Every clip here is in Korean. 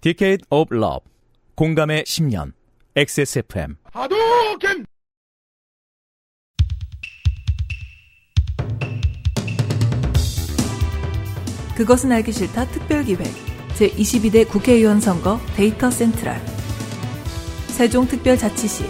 Decade of Love, 공감의 10년, XSFM. 하도겐! 그것은 알기 싫다 특별기획 제22대 국회의원 선거 데이터 센트럴 세종특별자치시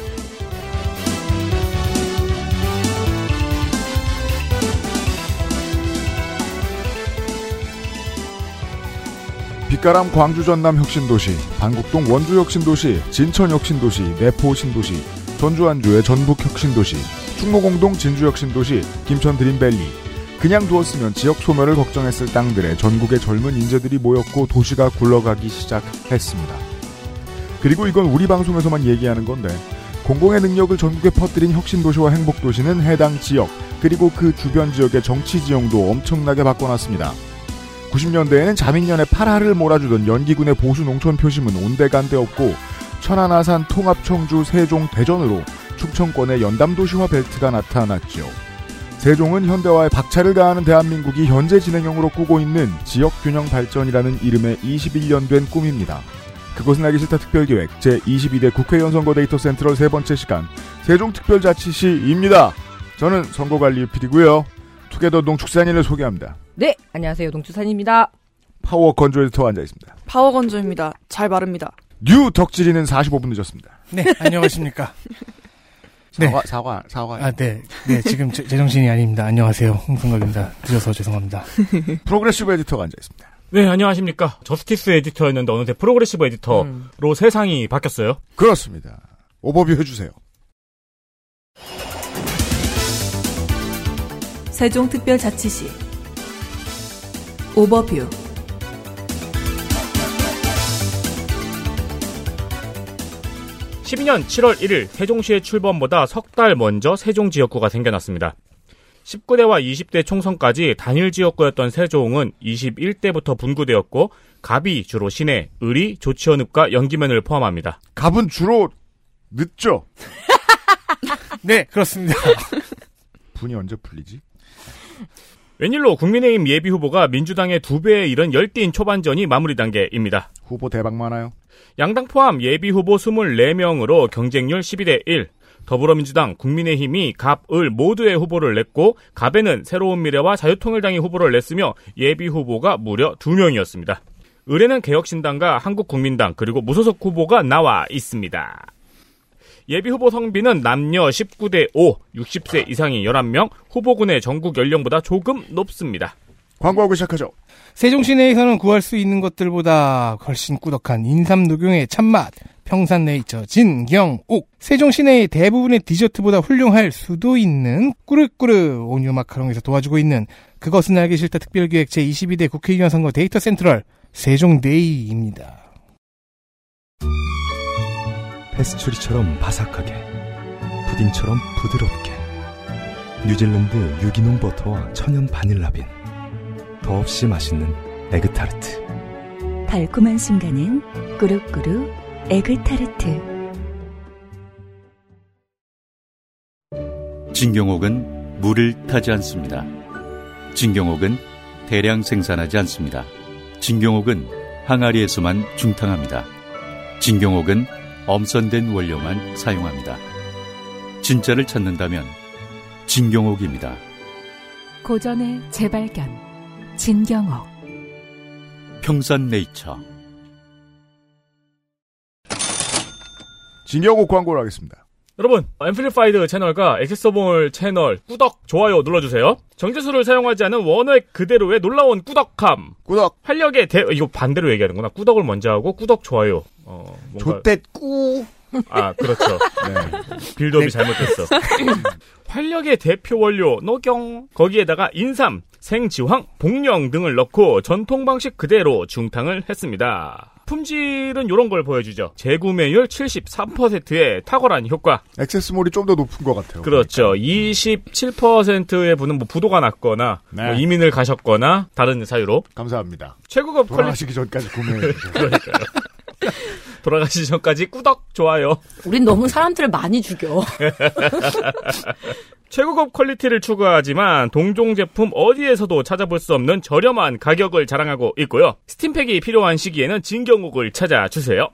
빛가람 광주 전남 혁신도시, 방곡동 원주 혁신도시, 진천 혁신도시, 내포 신도시, 전주 안주의 전북 혁신도시, 충무공동 진주 혁신도시, 김천 드림밸리. 그냥 두었으면 지역 소멸을 걱정했을 땅들에 전국의 젊은 인재들이 모였고 도시가 굴러가기 시작했습니다. 그리고 이건 우리 방송에서만 얘기하는 건데 공공의 능력을 전국에 퍼뜨린 혁신도시와 행복도시는 해당 지역 그리고 그 주변 지역의 정치 지형도 엄청나게 바꿔놨습니다. 90년대에는 자민련의 팔하를 몰아주던 연기군의 보수 농촌 표심은 온데간데 없고 천안, 아산, 통합, 청주, 세종, 대전으로 충청권의 연담도시화 벨트가 나타났죠. 세종은 현대화에 박차를 가하는 대한민국이 현재 진행형으로 꾸고 있는 지역균형 발전이라는 이름의 21년 된 꿈입니다. 그것은 알기 싫다 특별기획 제22대 국회의원 선거 데이터 센트럴 세 번째 시간 세종특별자치시입니다. 저는 선거관리 PD고요. 투게더 농축산인을 소개합니다. 네, 안녕하세요. 농축산입니다. 파워 건조 에디터가 앉아있습니다. 파워 건조입니다. 잘 마릅니다. 뉴 덕질이는 45분 늦었습니다. 네, 안녕하십니까. 사과. 아, 네, 지금 제정신이 아닙니다. 안녕하세요. 홍승갑입니다. 늦어서 죄송합니다. 프로그레시브 에디터가 앉아있습니다. 네, 안녕하십니까. 저스티스 에디터였는데 어느새 프로그레시브 에디터로 세상이 바뀌었어요. 그렇습니다. 오버뷰 해주세요. 세종특별자치시 오버뷰 12년 7월 1일 세종시의 출범보다 석 달 먼저 세종 지역구가 생겨났습니다. 19대와 20대 총선까지 단일 지역구였던 세종은 21대부터 분구되었고 갑이 주로 시내, 을이 조치원읍과 연기면을 포함합니다. 갑은 주로 늦죠? 네, 그렇습니다. 분이 언제 풀리지? 웬일로 국민의힘 예비후보가 민주당의 2배에 이른 열띤 초반전이 마무리 단계입니다. 후보 대박 많아요. 양당 포함 예비후보 24명으로 경쟁률 12대1. 더불어민주당, 국민의힘이 갑, 을 모두의 후보를 냈고 갑에는 새로운 미래와 자유통일당이 후보를 냈으며 예비후보가 무려 2명이었습니다. 을에는 개혁신당과 한국국민당 그리고 무소속 후보가 나와 있습니다. 예비후보 성비는 남녀 19대5, 60세 이상이 11명, 후보군의 전국 연령보다 조금 높습니다. 광고하고 시작하죠. 세종시 내에서는 구할 수 있는 것들보다 훨씬 꾸덕한 인삼녹용의 참맛, 평산네이처 진경옥, 세종시 내의 대부분의 디저트보다 훌륭할 수도 있는 꾸르꾸르 온유 마카롱에서 도와주고 있는 그것은 알기 싫다 특별기획 제22대 국회의원 선거 데이터 센트럴 세종데이입니다. 페스츄리처럼 바삭하게, 푸딩처럼 부드럽게, 뉴질랜드 유기농 버터와 천연 바닐라빈, 더없이 맛있는 에그타르트. 달콤한 순간은 꾸룩꾸룩 에그타르트. 진경옥은 물을 타지 않습니다. 진경옥은 대량 생산하지 않습니다. 진경옥은 항아리에서만 중탕합니다. 진경옥은 엄선된 원료만 사용합니다. 진짜를 찾는다면 진경옥입니다. 고전의 재발견 진경옥. 평산네이처. 진경옥 광고를 하겠습니다. 여러분, 앰플리파이드 채널과 액세서몰 채널 구독, 좋아요 눌러주세요. 정제수를 사용하지 않은 원액 그대로의 놀라운 꾸덕함. 꾸덕. 활력의 이거 반대로 얘기하는구나. 꾸덕을 먼저 하고 꾸덕, 좋아요. 좆댓 꾸. 아, 그렇죠. 네. 빌드업이 잘못됐어. 활력의 대표 원료 녹용, 거기에다가 인삼, 생지황, 복령 등을 넣고 전통 방식 그대로 중탕을 했습니다. 품질은 이런 걸 보여주죠. 재구매율 73%의 탁월한 효과. 액세스몰이 좀 더 높은 것 같아요. 그렇죠. 27%의 분은 뭐 부도가 났거나 뭐 이민을 가셨거나 다른 사유로. 감사합니다. 최고급 돌아가시기 전까지 구매해주세요. 그러니까요. 돌아가시기 전까지 꾸덕 좋아요. 우린 너무 사람들을 많이 죽여. 최고급 퀄리티를 추구하지만 동종 제품 어디에서도 찾아볼 수 없는 저렴한 가격을 자랑하고 있고요. 스팀팩이 필요한 시기에는 진경옥을 찾아주세요.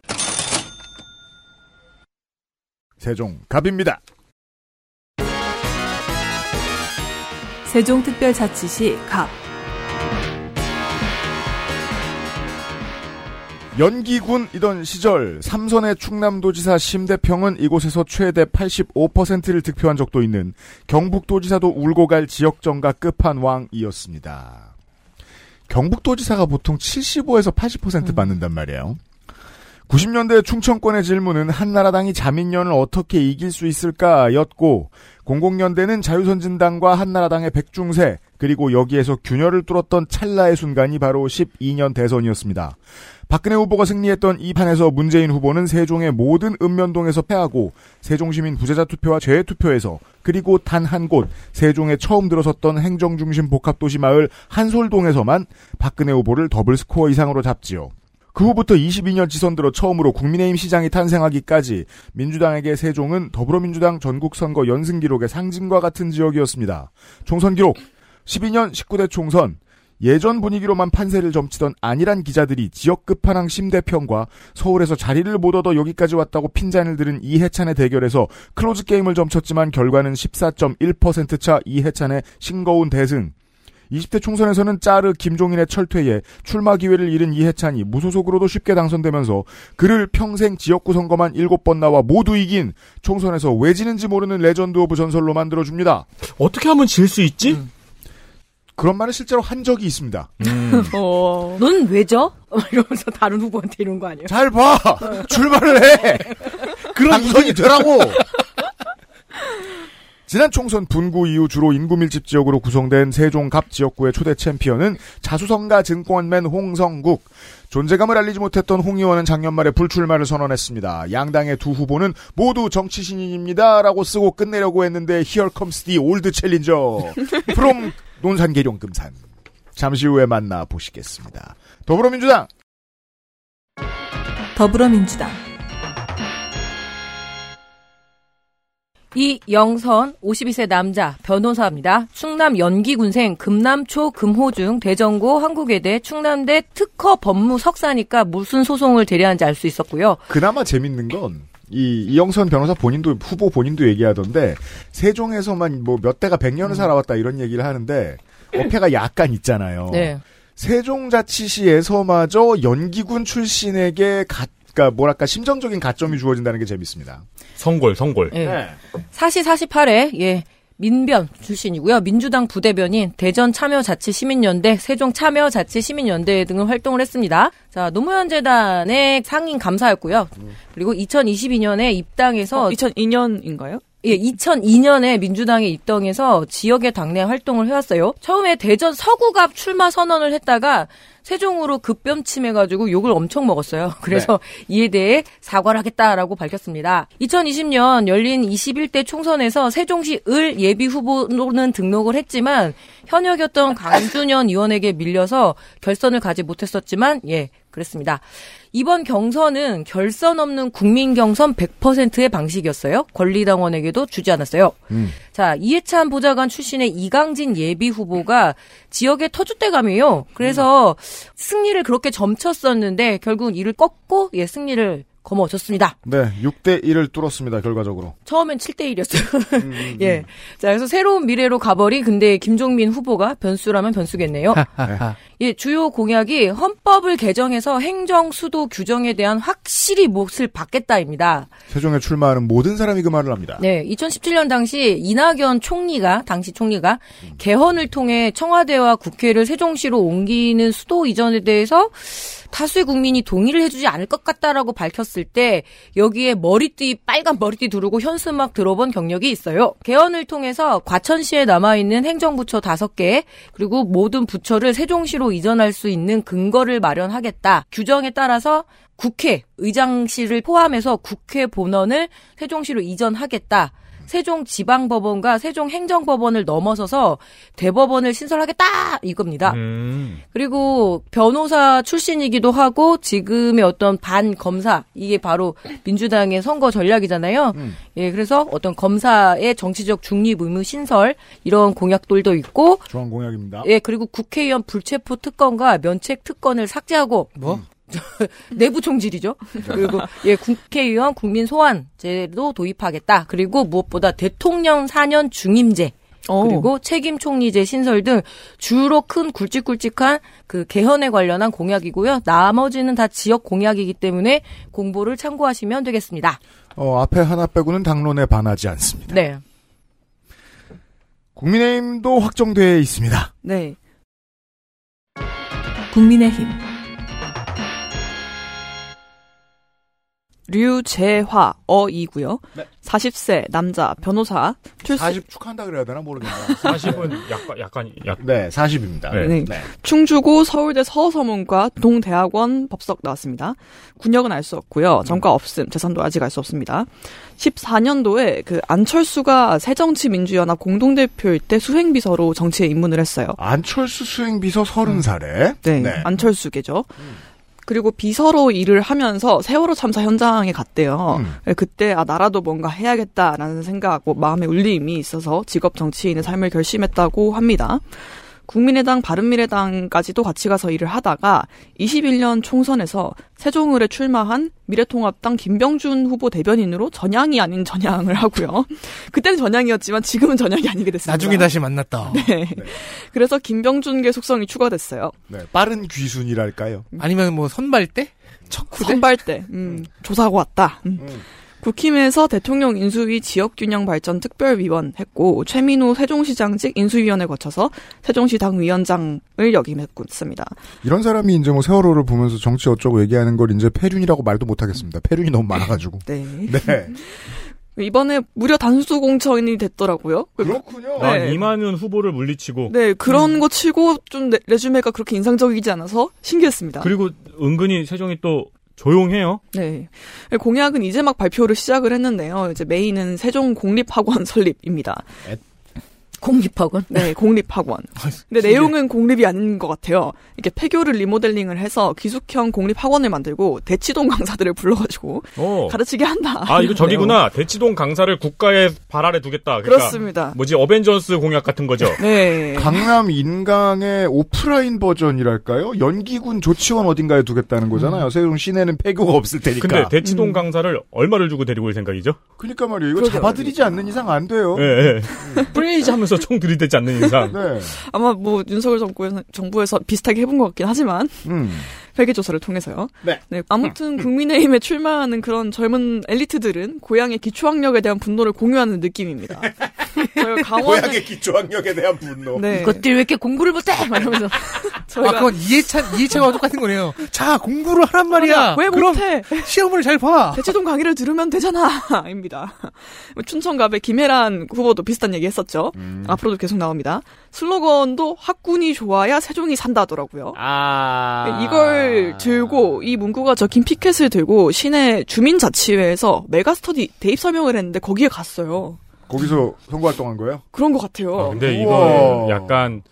세종갑입니다. 세종특별자치시 갑. 연기군이던 시절 삼선의 충남도지사 심대평은 이곳에서 최대 85%를 득표한 적도 있는 경북도지사도 울고 갈 지역정가 끝판왕이었습니다. 경북도지사가 보통 75에서 80% 받는단 말이에요. 90년대 충청권의 질문은 한나라당이 자민련을 어떻게 이길 수 있을까였고 00년대는 자유선진당과 한나라당의 백중세 그리고 여기에서 균열을 뚫었던 찰나의 순간이 바로 12년 대선이었습니다. 박근혜 후보가 승리했던 이 판에서 문재인 후보는 세종의 모든 읍면동에서 패하고 세종시민 부재자 투표와 재외 투표에서 그리고 단 한 곳 세종에 처음 들어섰던 행정중심 복합도시 마을 한솔동에서만 박근혜 후보를 더블 스코어 이상으로 잡지요. 그 후부터 22년 지선 들어 처음으로 국민의힘 시장이 탄생하기까지 민주당에게 세종은 더불어민주당 전국선거 연승 기록의 상징과 같은 지역이었습니다. 총선 기록 12년 19대 총선 예전 분위기로만 판세를 점치던 안일한 기자들이 지역 끝판왕 심대평과 서울에서 자리를 못 얻어 여기까지 왔다고 핀잔을 들은 이해찬의 대결에서 클로즈 게임을 점쳤지만 결과는 14.1% 차 이해찬의 싱거운 대승. 20대 총선에서는 짜르 김종인의 철퇴에 출마 기회를 잃은 이해찬이 무소속으로도 쉽게 당선되면서 그를 평생 지역구 선거만 7번 나와 모두 이긴 총선에서 왜 지는지 모르는 레전드 오브 전설로 만들어줍니다. 어떻게 하면 질 수 있지? 그런 말을 실제로 한 적이 있습니다. 넌 왜 져? 이러면서 다른 후보한테 이런 거 아니에요? 잘 봐! 출마를 해! 그런 당선이 되라고! 지난 총선 분구 이후 주로 인구 밀집 지역으로 구성된 세종갑 지역구의 초대 챔피언은 자수성가 증권맨 홍성국. 존재감을 알리지 못했던 홍 의원은 작년 말에 불출마를 선언했습니다. 양당의 두 후보는 모두 정치 신인입니다. 라고 쓰고 끝내려고 했는데 Here comes the old challenger. from 논산계룡 금산. 잠시 후에 만나보시겠습니다. 더불어민주당. 이영선 52세 남자 변호사입니다. 충남 연기군생 금남초 금호중 대전고 한국외대 충남대 특허 법무 석사니까 무슨 소송을 대리하는지 알 수 있었고요. 그나마 재밌는 건 이영선 변호사 본인도 후보 본인도 얘기하던데 세종에서만 뭐 몇 대가 100년을 살아왔다 이런 얘기를 하는데 어폐가 약간 있잖아요. 네. 세종자치시에서마저 연기군 출신에게 그러니까 뭐랄까 심정적인 가점이 주어진다는 게 재밌습니다. 성골. 네. 사시 48회 예. 민변 출신이고요. 민주당 부대변인, 대전 참여자치시민연대, 세종 참여자치시민연대 등을 활동을 했습니다. 자, 노무현 재단의 상임 감사였고요. 그리고 2022년에 입당해서 2002년인가요? 예, 2002년에 민주당에 입당해서 지역의 당내 활동을 해왔어요. 처음에 대전 서구갑 출마 선언을 했다가 세종으로 급변침해가지고 욕을 엄청 먹었어요. 그래서 이에 대해 사과를 하겠다라고 밝혔습니다. 2020년 열린 21대 총선에서 세종시 을 예비 후보로는 등록을 했지만 현역이었던 강준현 의원에게 밀려서 결선을 가지 못했었지만 그랬습니다. 이번 경선은 결선 없는 국민 경선 100%의 방식이었어요. 권리당원에게도 주지 않았어요. 자, 이해찬 보좌관 출신의 이강진 예비 후보가 지역의 터줏대감이에요. 그래서 승리를 그렇게 점쳤었는데 결국은 이를 꺾고 승리를 거머쥐었습니다. 네, 6대1을 뚫었습니다, 결과적으로. 처음엔 7대1이었어요. 예. 자, 그래서 새로운 미래로 가버린 근데 김종민 후보가 변수라면 변수겠네요. 예, 주요 공약이 헌법을 개정해서 행정 수도 규정에 대한 확실히 몫을 받겠다입니다. 세종에 출마하는 모든 사람이 그 말을 합니다. 네, 2017년 당시 이낙연 당시 총리가 개헌을 통해 청와대와 국회를 세종시로 옮기는 수도 이전에 대해서 다수의 국민이 동의를 해주지 않을 것 같다라고 밝혔을 때 여기에 빨간 머리띠 두르고 현수막 들어본 경력이 있어요. 개헌을 통해서 과천시에 남아있는 행정부처 5개 그리고 모든 부처를 세종시로 이전할 수 있는 근거를 마련하겠다. 규정에 따라서 국회, 의장실을 포함해서 국회 본원을 세종시로 이전하겠다. 세종지방법원과 세종행정법원을 넘어서서 대법원을 신설하겠다 이겁니다. 그리고 변호사 출신이기도 하고 지금의 어떤 반검사 이게 바로 민주당의 선거 전략이잖아요. 예, 그래서 어떤 검사의 정치적 중립 의무 신설 이런 공약들도 있고 중앙 공약입니다. 예, 그리고 국회의원 불체포 특권과 면책 특권을 삭제하고 내부 총질이죠. 그리고 예, 국회의원 국민 소환제도 도입하겠다. 그리고 무엇보다 대통령 4년 중임제. 그리고 책임 총리제 신설 등 주로 큰 굵직굵직한 그 개헌에 관련한 공약이고요. 나머지는 다 지역 공약이기 때문에 공보를 참고하시면 되겠습니다. 앞에 하나 빼고는 당론에 반하지 않습니다. 네. 국민의힘도 확정되어 있습니다. 네. 국민의힘 류재화어이고요. 네. 40세 남자 변호사 출신. 40 축하한다 그래야 되나 모르겠네요. 40은 약간. 네, 40입니다. 네. 네. 충주고 서울대 서서문과 동대학원 법석 나왔습니다. 군역은 알 수 없고요. 전과 없음, 재산도 아직 알 수 없습니다. 14년도에 그 안철수가 새정치민주연합 공동대표일 때 수행비서로 정치에 입문을 했어요. 안철수 수행비서 30살에. 네, 안철수계죠. 그리고 비서로 일을 하면서 세월호 참사 현장에 갔대요. 그때 나라도 뭔가 해야겠다라는 생각, 마음의 울림이 있어서 직업 정치인의 삶을 결심했다고 합니다. 국민의당, 바른미래당까지도 같이 가서 일을 하다가 21년 총선에서 세종을에 출마한 미래통합당 김병준 후보 대변인으로 전향이 아닌 전향을 하고요. 그때는 전향이었지만 지금은 전향이 아니게 됐습니다. 나중에 다시 만났다. 네. 그래서 김병준계 속성이 추가됐어요. 네, 빠른 귀순이랄까요? 아니면 뭐 선발대? 척후대? 선발대. 조사하고 왔다. 국힘에서 대통령 인수위 지역균형 발전 특별위원 했고 최민우 세종시장직 인수위원회 거쳐서 세종시당 위원장을 역임했습니다. 이런 사람이 이제 뭐 세월호를 보면서 정치 어쩌고 얘기하는 걸 이제 폐륜이라고 말도 못하겠습니다. 폐륜이 너무 많아가지고. 네. 네. 이번에 무려 단수 공천이 됐더라고요. 그렇군요. 네. 이만은 후보를 물리치고. 네, 그런 거 치고 좀 레주메가 그렇게 인상적이지 않아서 신기했습니다. 그리고 은근히 세종이 또 조용해요. 네. 공약은 이제 막 발표를 시작을 했는데요. 이제 메인은 세종 공립학원 설립입니다. 공립학원? 네, 공립학원. 근데 내용은 공립이 아닌 것 같아요. 이게 폐교를 리모델링을 해서 기숙형 공립학원을 만들고 대치동 강사들을 불러가지고 가르치게 한다. 아, 이거 저기구나. 대치동 강사를 국가의 발 아래 두겠다. 그러니까 그렇습니다. 뭐지, 어벤져스 공약 같은 거죠. 네. 강남 인강의 오프라인 버전이랄까요? 연기군 조치원 어딘가에 두겠다는 거잖아요. 세종 시내는 폐교가 없을 테니까. 근데 대치동 강사를 얼마를 주고 데리고 올 생각이죠? 그러니까 말이에요. 이거 잡아들이지 않는 이상 안 돼요. 네. 프레이즈 하면서 총 들이대지 않는 이상. 네. 아마 뭐 윤석열 정부에서 비슷하게 해본 것 같긴 하지만 회계조사를 통해서요. 네. 네. 아무튼 국민의힘에 출마하는 그런 젊은 엘리트들은 고향의 기초학력에 대한 분노를 공유하는 느낌입니다. 고향의 기초학력에 대한 분노. 네. 이것들 왜 이렇게 공부를 못해? 막 이러면서. 그건 이해차와 똑같은 거네요. 자, 공부를 하란 말이야. 왜 못해? 시험을 잘 봐. 대치동 강의를 들으면 되잖아. 입니다. 춘천갑의 김혜란 후보도 비슷한 얘기 했었죠. 앞으로도 계속 나옵니다. 슬로건도 학군이 좋아야 세종이 산다더라고요. 이걸 들고 이 문구가 적힌 피켓을 들고 시내 주민자치회에서 메가스터디 대입 설명을 했는데 거기에 갔어요. 거기서 선거활동한 거예요? 그런 것 같아요. 근데 이거 약간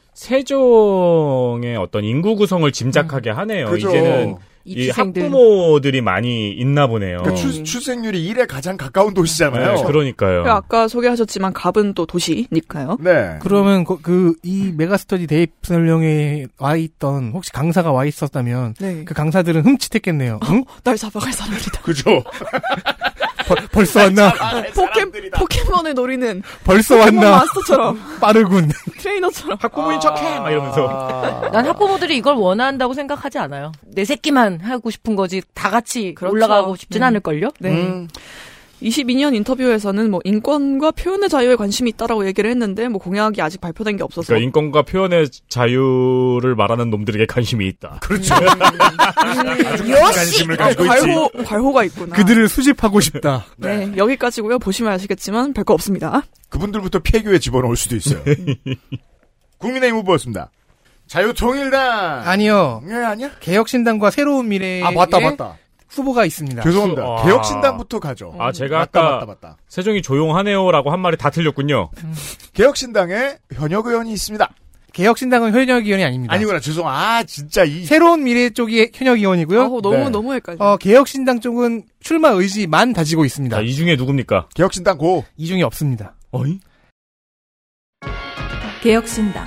세종의 어떤 인구 구성을 짐작하게 하네요. 그죠. 이제는 이 학부모들이 많이 있나 보네요. 그러니까 출생률이 1에 가장 가까운 도시잖아요. 네, 그러니까요. 아까 소개하셨지만 갑은 또 도시니까요. 네. 그러면 이 메가스터디 대입 설명회에 와 있던 혹시 강사가 와 있었다면 네. 그 강사들은 흠칫했겠네요. 응? 날 잡아갈 사람이다. 그죠. 벌써 왔나? 포켓몬을 노리는 벌써 포켓몬 왔나? 마스터처럼 빠르군. 트레이너처럼 학부모인 척해 막 이러면서. 난 학부모들이 이걸 원한다고 생각하지 않아요. 내 새끼만 하고 싶은 거지 다 같이 그렇죠. 올라가고 싶진 않을걸요? 네. 22년 인터뷰에서는 뭐 인권과 표현의 자유에 관심이 있다라고 얘기를 했는데 뭐 공약이 아직 발표된 게 없어서. 그러니까 인권과 표현의 자유를 말하는 놈들에게 관심이 있다. 그렇죠. 요시! 괄호가 있구나. 그들을 수집하고 싶다. 네, 여기까지고요. 보시면 아시겠지만 별거 없습니다. 그분들부터 폐교에 집어넣을 수도 있어요. 국민의힘 후보였습니다. 자유통일당. 아니요. 네, 아니야? 개혁신당과 새로운 미래의 맞다. 후보가 있습니다. 죄송합니다. 개혁신당부터 가죠. 제가 아까 맞다. 세종이 조용하네요라고 한 말이 다 틀렸군요. 개혁신당에 현역 의원이 있습니다. 개혁신당은 현역 의원이 아닙니다. 아니구나. 진짜 새로운 미래 쪽이 현역 의원이고요. 너무 헷갈려. 개혁신당 쪽은 출마 의지만 다지고 있습니다. 이 중에 누굽니까? 개혁신당 고. 이 중에 없습니다. 어이? 개혁신당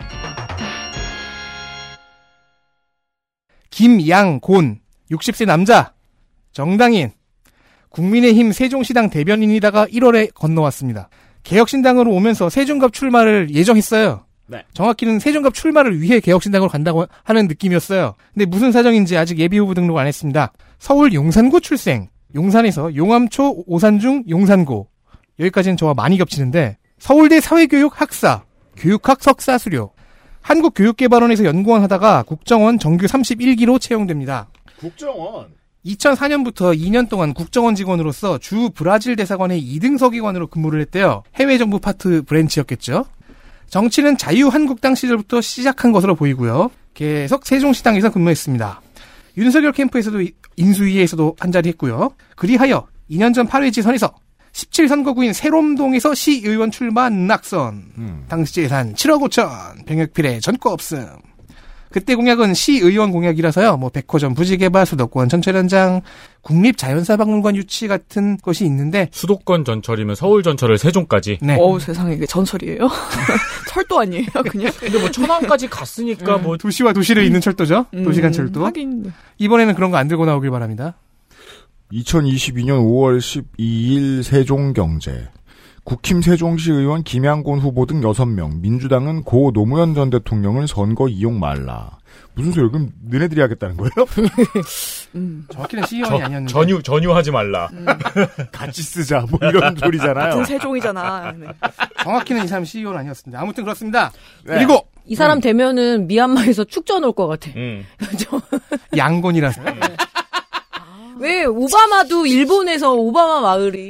김양곤 60세 남자 정당인 국민의힘 세종시당 대변인이다가 1월에 건너왔습니다. 개혁신당으로 오면서 세종갑 출마를 예정했어요. 네. 정확히는 세종갑 출마를 위해 개혁신당으로 간다고 하는 느낌이었어요. 근데 무슨 사정인지 아직 예비후보 등록 안 했습니다. 서울 용산구 출생, 용산에서 용암초, 오산중, 용산고 여기까지는 저와 많이 겹치는데 서울대 사회교육 학사, 교육학 석사 수료, 한국교육개발원에서 연구원 하다가 국정원 정규 31기로 채용됩니다. 국정원? 2004년부터 2년 동안 국정원 직원으로서 주 브라질 대사관의 2등 서기관으로 근무를 했대요. 해외정부 파트 브랜치였겠죠. 정치는 자유한국당 시절부터 시작한 것으로 보이고요. 계속 세종시당에서 근무했습니다. 윤석열 캠프에서도 인수위에서도 한자리 했고요. 그리하여 2년 전 8회 지선에서 17선거구인 세롬동에서 시의원 출마 낙선. 당시 예산 7억 5천, 병역필에 전과 없음. 그때 공약은 시의원 공약이라서요. 백호점 부지개발, 수도권 전철 현장, 국립자연사박물관 유치 같은 것이 있는데 수도권 전철이면 서울 전철을 세종까지. 네. 세상에 이게 전철이에요? 철도 아니에요, 그냥? 근데 천안까지 갔으니까 도시와 도시를 잇는 철도죠. 도시간 철도. 하긴. 이번에는 그런 거 안 들고 나오길 바랍니다. 2022년 5월 12일 세종경제. 국힘 세종시 의원 김양곤 후보 등 6명, 민주당은 고 노무현 전 대통령을 선거 이용 말라. 무슨 소리예요? 그럼 너네들이 하겠다는 거예요? 정확히는 시의원이 아니었는데. 전유하지 말라. 같이 쓰자. 이런 소리잖아요. 같은 세종이잖아. 네. 정확히는 이 사람 시의원 아니었습니다. 아무튼 그렇습니다. 네. 그리고 이 사람 되면은 미얀마에서 축전 올 것 같아. 양곤이라서. 왜 오바마도 일본에서 오바마 마을이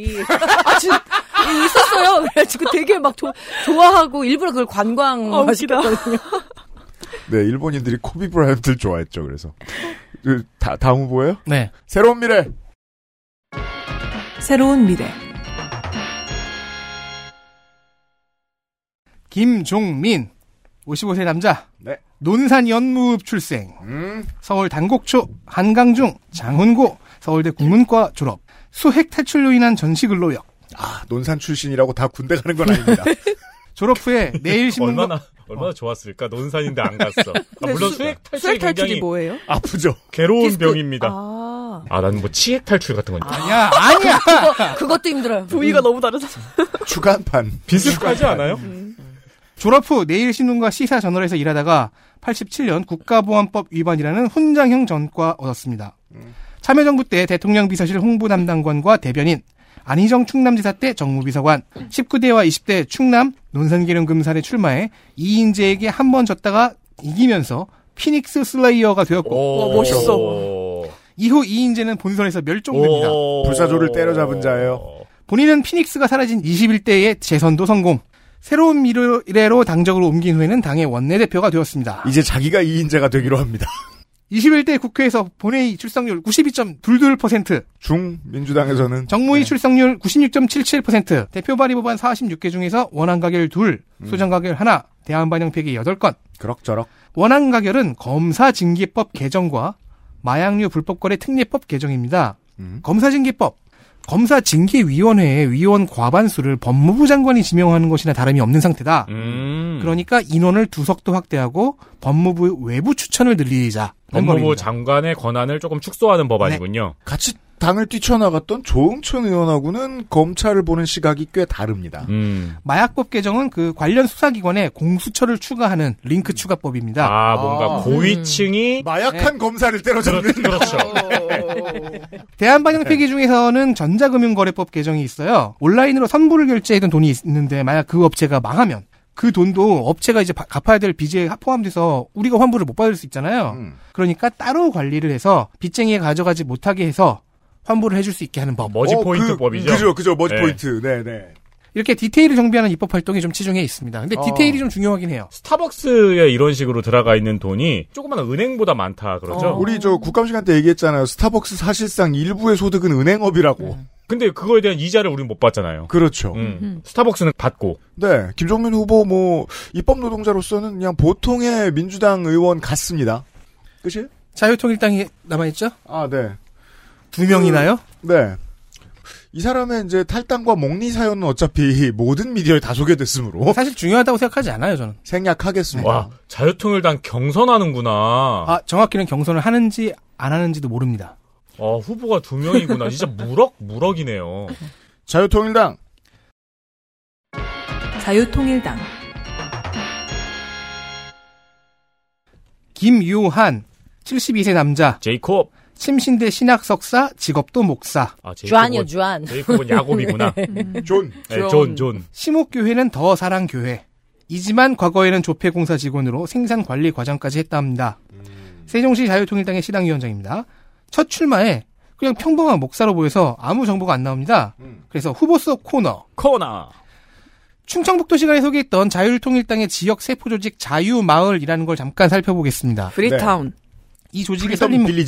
있었어요. 그래가지고 되게 막 좋아하고 일부러 그걸 관광하시거든요. 네, 일본인들이 코비 브라이언트를 좋아했죠. 그래서 다음 후보예요? 네. 새로운 미래. 새로운 미래 김종민 55세 남자. 네. 논산 연무읍 출생. 서울 단곡초, 한강중, 장훈고, 서울대 국문과 졸업. 수핵 탈출로 인한 전시 근로역. 논산 출신이라고 다 군대 가는 건 아닙니다. 졸업 후에 매일신문 얼마나 좋았을까? 논산인데 안 갔어. 물론 수핵 탈출이 굉장히 뭐예요? 아프죠. 괴로운 병입니다. 난 치핵 탈출 같은 건 아니야. 그것도 힘들어요. 부위가 너무 다르잖아. 주간판. 비슷하지 않아요? 졸업 후 내일신문과 시사저널에서 일하다가 87년 국가보안법 위반이라는 훈장형 전과 얻었습니다. 참여정부 때 대통령 비서실 홍보담당관과 대변인, 안희정 충남지사 때 정무비서관, 19대와 20대 충남 논산계룡금산에 출마해 이인재에게 한 번 졌다가 이기면서 피닉스 슬레이어가 되었고 멋있어. 이후 이인재는 본선에서 멸종됩니다. 불사조를 때려잡은 자예요. 본인은 피닉스가 사라진 21대의 재선도 성공. 새로운 미래로 당적으로 옮긴 후에는 당의 원내대표가 되었습니다. 이제 자기가 이인재가 되기로 합니다. 21대 국회에서 본회의 출석률 92.22%, 중민주당에서는 정무위 출석률 96.77%, 대표 발의 법안 46개 중에서 원안 가결 2, 소정 가결 1, 대안 반영 폐기 8건. 그럭저럭. 원안 가결은 검사징계법 개정과 마약류 불법거래 특례법 개정입니다. 검사징계법. 검사징계위원회의 위원 과반수를 법무부 장관이 지명하는 것이나 다름이 없는 상태다. 그러니까 인원을 2석도 확대하고 법무부 외부 추천을 늘리자. 법무부 장관의 권한을 조금 축소하는 법안이군요. 네. 같이 당을 뛰쳐나갔던 조응천 의원하고는 검찰을 보는 시각이 꽤 다릅니다. 마약법 개정은 그 관련 수사기관에 공수처를 추가하는 링크 추가법입니다. 뭔가 고위층이 마약한 검사를 때려잡는. 그렇죠. 대안반영 폐기 중에서는 전자금융거래법 개정이 있어요. 온라인으로 선불을 결제했던 돈이 있는데 만약 그 업체가 망하면 그 돈도 업체가 이제 갚아야 될 빚에 포함돼서 우리가 환불을 못 받을 수 있잖아요. 그러니까 따로 관리를 해서 빚쟁이가 가져가지 못하게 해서 환불을 해줄 수 있게 하는 법. 머지 포인트 법이죠. 그죠. 머지 포인트. 네네. 이렇게 디테일을 정비하는 입법 활동이 좀 치중해 있습니다. 근데 디테일이 좀 중요하긴 해요. 스타벅스에 이런 식으로 들어가 있는 돈이 조그만 은행보다 많다 그러죠. 우리 저 국감 시간 때 얘기했잖아요. 스타벅스 사실상 일부의 소득은 은행업이라고. 근데 그거에 대한 이자를 우리는 못 받잖아요. 그렇죠. 스타벅스는 받고. 네, 김종민 후보 뭐 입법 노동자로서는 그냥 보통의 민주당 의원 같습니다. 끝이에요? 자유통일당이 남아있죠? 아, 네. 2명이나요? 네. 이 사람의 이제 탈당과 목리 사연은 어차피 모든 미디어에 다 소개됐으므로 사실 중요하다고 생각하지 않아요, 저는. 생략하겠습니다. 와, 자유통일당 경선하는구나. 아, 정확히는 경선을 하는지 안 하는지도 모릅니다. 후보가 2명이구나. 진짜 무럭이네요. 자유통일당. 자유통일당. 김유한, 72세 남자. 제이콥. 침신대 신학 석사, 직업도 목사. 주안이요, 주안. 제이콥은 야곱이구나. 존. 네, 존. 시목교회는 더 사랑교회. 이지만 과거에는 조폐공사 직원으로 생산관리 과장까지 했다 합니다. 세종시 자유통일당의 시당위원장입니다. 첫 출마에 그냥 평범한 목사로 보여서 아무 정보가 안 나옵니다. 그래서 후보석 코너. 충청북도 시간에 소개했던 자유통일당의 지역 세포 조직 자유마을이라는 걸 잠깐 살펴보겠습니다. 프리타운. 이 조직의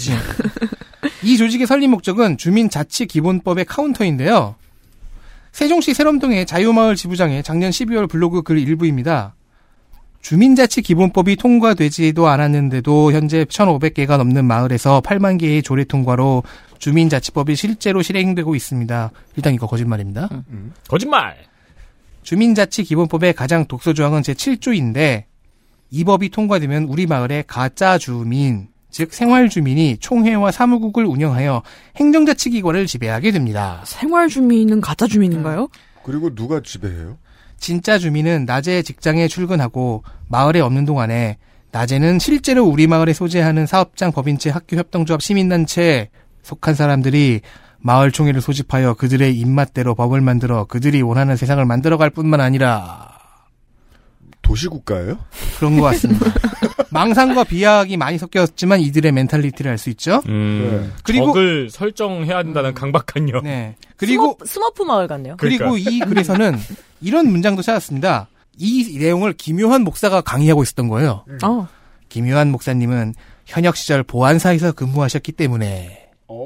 설립 목적은 주민자치기본법의 카운터인데요. 세종시 세롬동의 자유마을 지부장의 작년 12월 블로그 글 일부입니다. 주민자치기본법이 통과되지도 않았는데도 현재 1,500개가 넘는 마을에서 8만 개의 조례 통과로 주민자치법이 실제로 실행되고 있습니다. 일단 이거 거짓말입니다. 거짓말! 주민자치기본법의 가장 독소조항은 제7조인데 이 법이 통과되면 우리 마을의 가짜 주민, 즉 생활주민이 총회와 사무국을 운영하여 행정자치기관을 지배하게 됩니다. 생활주민은 가짜 주민인가요? 그리고 누가 지배해요? 진짜 주민은 낮에 직장에 출근하고 마을에 없는 동안에 낮에는 실제로 우리 마을에 소재하는 사업장, 법인체, 학교, 협동조합, 시민단체에 속한 사람들이 마을 총회를 소집하여 그들의 입맛대로 법을 만들어 그들이 원하는 세상을 만들어갈 뿐만 아니라 도시국가예요? 그런 것 같습니다. 망상과 비하학이 많이 섞였지만 이들의 멘탈리티를 알 수 있죠. 네. 그리고 적을 설정해야 된다는 강박한요. 네. 그리고 스머프 마을 같네요. 그리고 이 글에서는 이런 문장도 찾았습니다. 이 내용을 김요한 목사가 강의하고 있었던 거예요. 김요한 목사님은 현역 시절 보안사에서 근무하셨기 때문에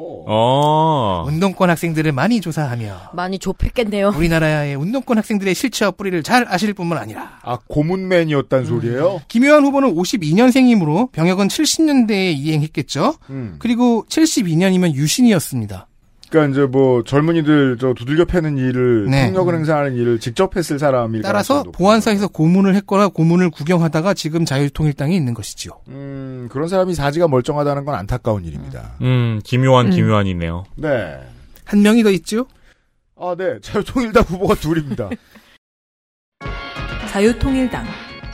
운동권 학생들을 많이 조사하며 많이 좁혔겠네요. 우리나라의 운동권 학생들의 실체와 뿌리를 잘 아실 뿐만 아니라 고문맨이었단 소리예요? 김요한 후보는 52년생이므로 병역은 70년대에 이행했겠죠. 그리고 72년이면 유신이었습니다. 그러니까 이제 뭐 젊은이들 저 두들겨 패는 일을 폭력을 행사하는 일을 직접 했을 사람일 따라서 보안사에서 고문을 했거나 고문을 구경하다가 지금 자유통일당에 있는 것이지요. 그런 사람이 사지가 멀쩡하다는 건 안타까운 일입니다. 김요한이네요. 네. 한 명이 더 있죠? 아, 네. 자유통일당 후보가 둘입니다. 자유통일당.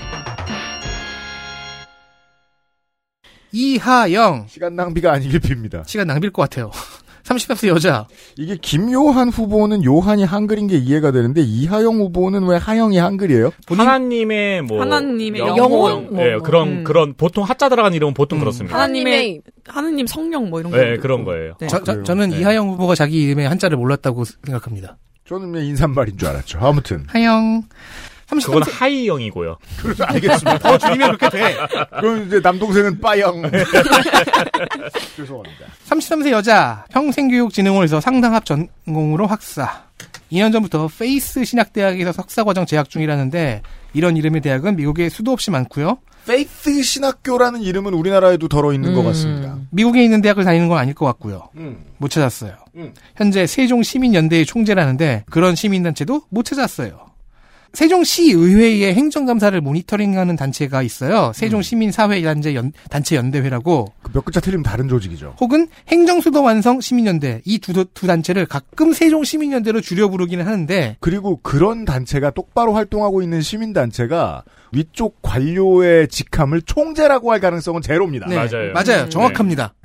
이하영. 시간 낭비가 아니길 빕니다. 시간 낭비일 것 같아요. 30대 여자. 이게 김요한 후보는 요한이 한글인 게 이해가 되는데 이하영 후보는 왜 하영이 한글이에요? 하나님의 영혼? 네, 그런 보통 하자 들어간 이름은 보통 그렇습니다. 하나님 성령 뭐 이런 거. 네, 그런 거예요. 네. 저는 이하영 후보가 자기 이름에 한자를 몰랐다고 생각합니다. 저는 그냥 인사말인 줄 알았죠. 아무튼. 하영. 그건 하이영이고요. 그래서 알겠습니다. 더 줄이면 그렇게 돼. 그럼 이제 남동생은 빠영. 죄송합니다. 33세 여자, 평생교육진흥원에서 상당합 전공으로 학사. 2년 전부터 페이스 신학대학에서 석사과정 재학 중이라는데 이런 이름의 대학은 미국에 수도 없이 많고요. 페이스 신학교라는 이름은 우리나라에도 덜어 있는 것 같습니다. 미국에 있는 대학을 다니는 건 아닐 것 같고요. 못 찾았어요. 현재 세종시민연대의 총재라는데 그런 시민단체도 못 찾았어요. 세종시의회의 행정감사를 모니터링하는 단체가 있어요. 세종시민사회단체 연대회라고. 몇 글자 틀리면 다른 조직이죠. 혹은 행정수도 완성 시민연대. 이 두 단체를 가끔 세종시민연대로 줄여 부르기는 하는데. 그리고 그런 단체가 똑바로 활동하고 있는 시민단체가 위쪽 관료의 직함을 총재라고 할 가능성은 제로입니다. 네, 맞아요. 맞아요. 정확합니다.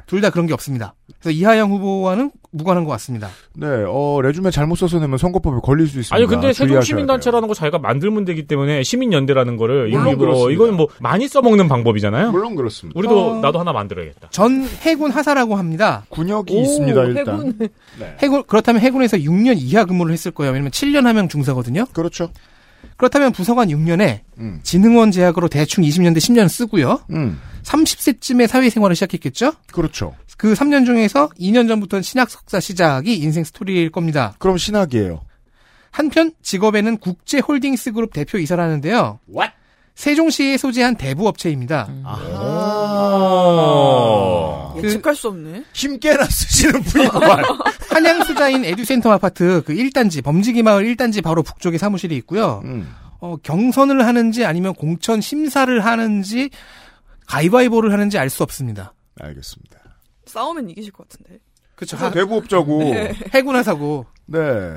둘 다 그런 게 없습니다. 그래서 이하영 후보와는 무관한 것 같습니다. 네, 레주메 잘못 써서 내면 선거법에 걸릴 수 있습니다. 아니 근데 주의하셔야 세종시민단체라는 거 자기가 만들면 되기 때문에 시민연대라는 거를 물론 일부러 그렇습니다. 이건 뭐 많이 써먹는 방법이잖아요. 물론 그렇습니다. 우리도 나도 하나 만들어야겠다. 전 해군 하사라고 합니다. 군역이 있습니다. 일단. 해군. 네. 해군 그렇다면 해군에서 6년 이하 근무를 했을 거예요. 왜냐면 7년 하면 중사거든요. 그렇죠. 그렇다면 부사관 6년에 진흥원 제약으로 대충 20년대 10년 쓰고요. 30세쯤에 사회생활을 시작했겠죠? 그렇죠. 그 3년 중에서 2년 전부터는 신학 석사 시작이 인생 스토리일 겁니다. 그럼 신학이에요. 한편 직업에는 국제홀딩스 그룹 대표이사라는데요. What? 세종시에 소재한 대부업체입니다. 예측할 수 없네. 힘께나 쓰시는 분이구만. 한양수자인 에듀센터 아파트 그 1단지 범지기마을 1단지 바로 북쪽에 사무실이 있고요. 경선을 하는지 아니면 공천 심사를 하는지 가위바위보를 하는지 알 수 없습니다. 알겠습니다. 싸우면 이기실 것 같은데. 그렇죠. 대부업자고. 네. 해군하사고. 네.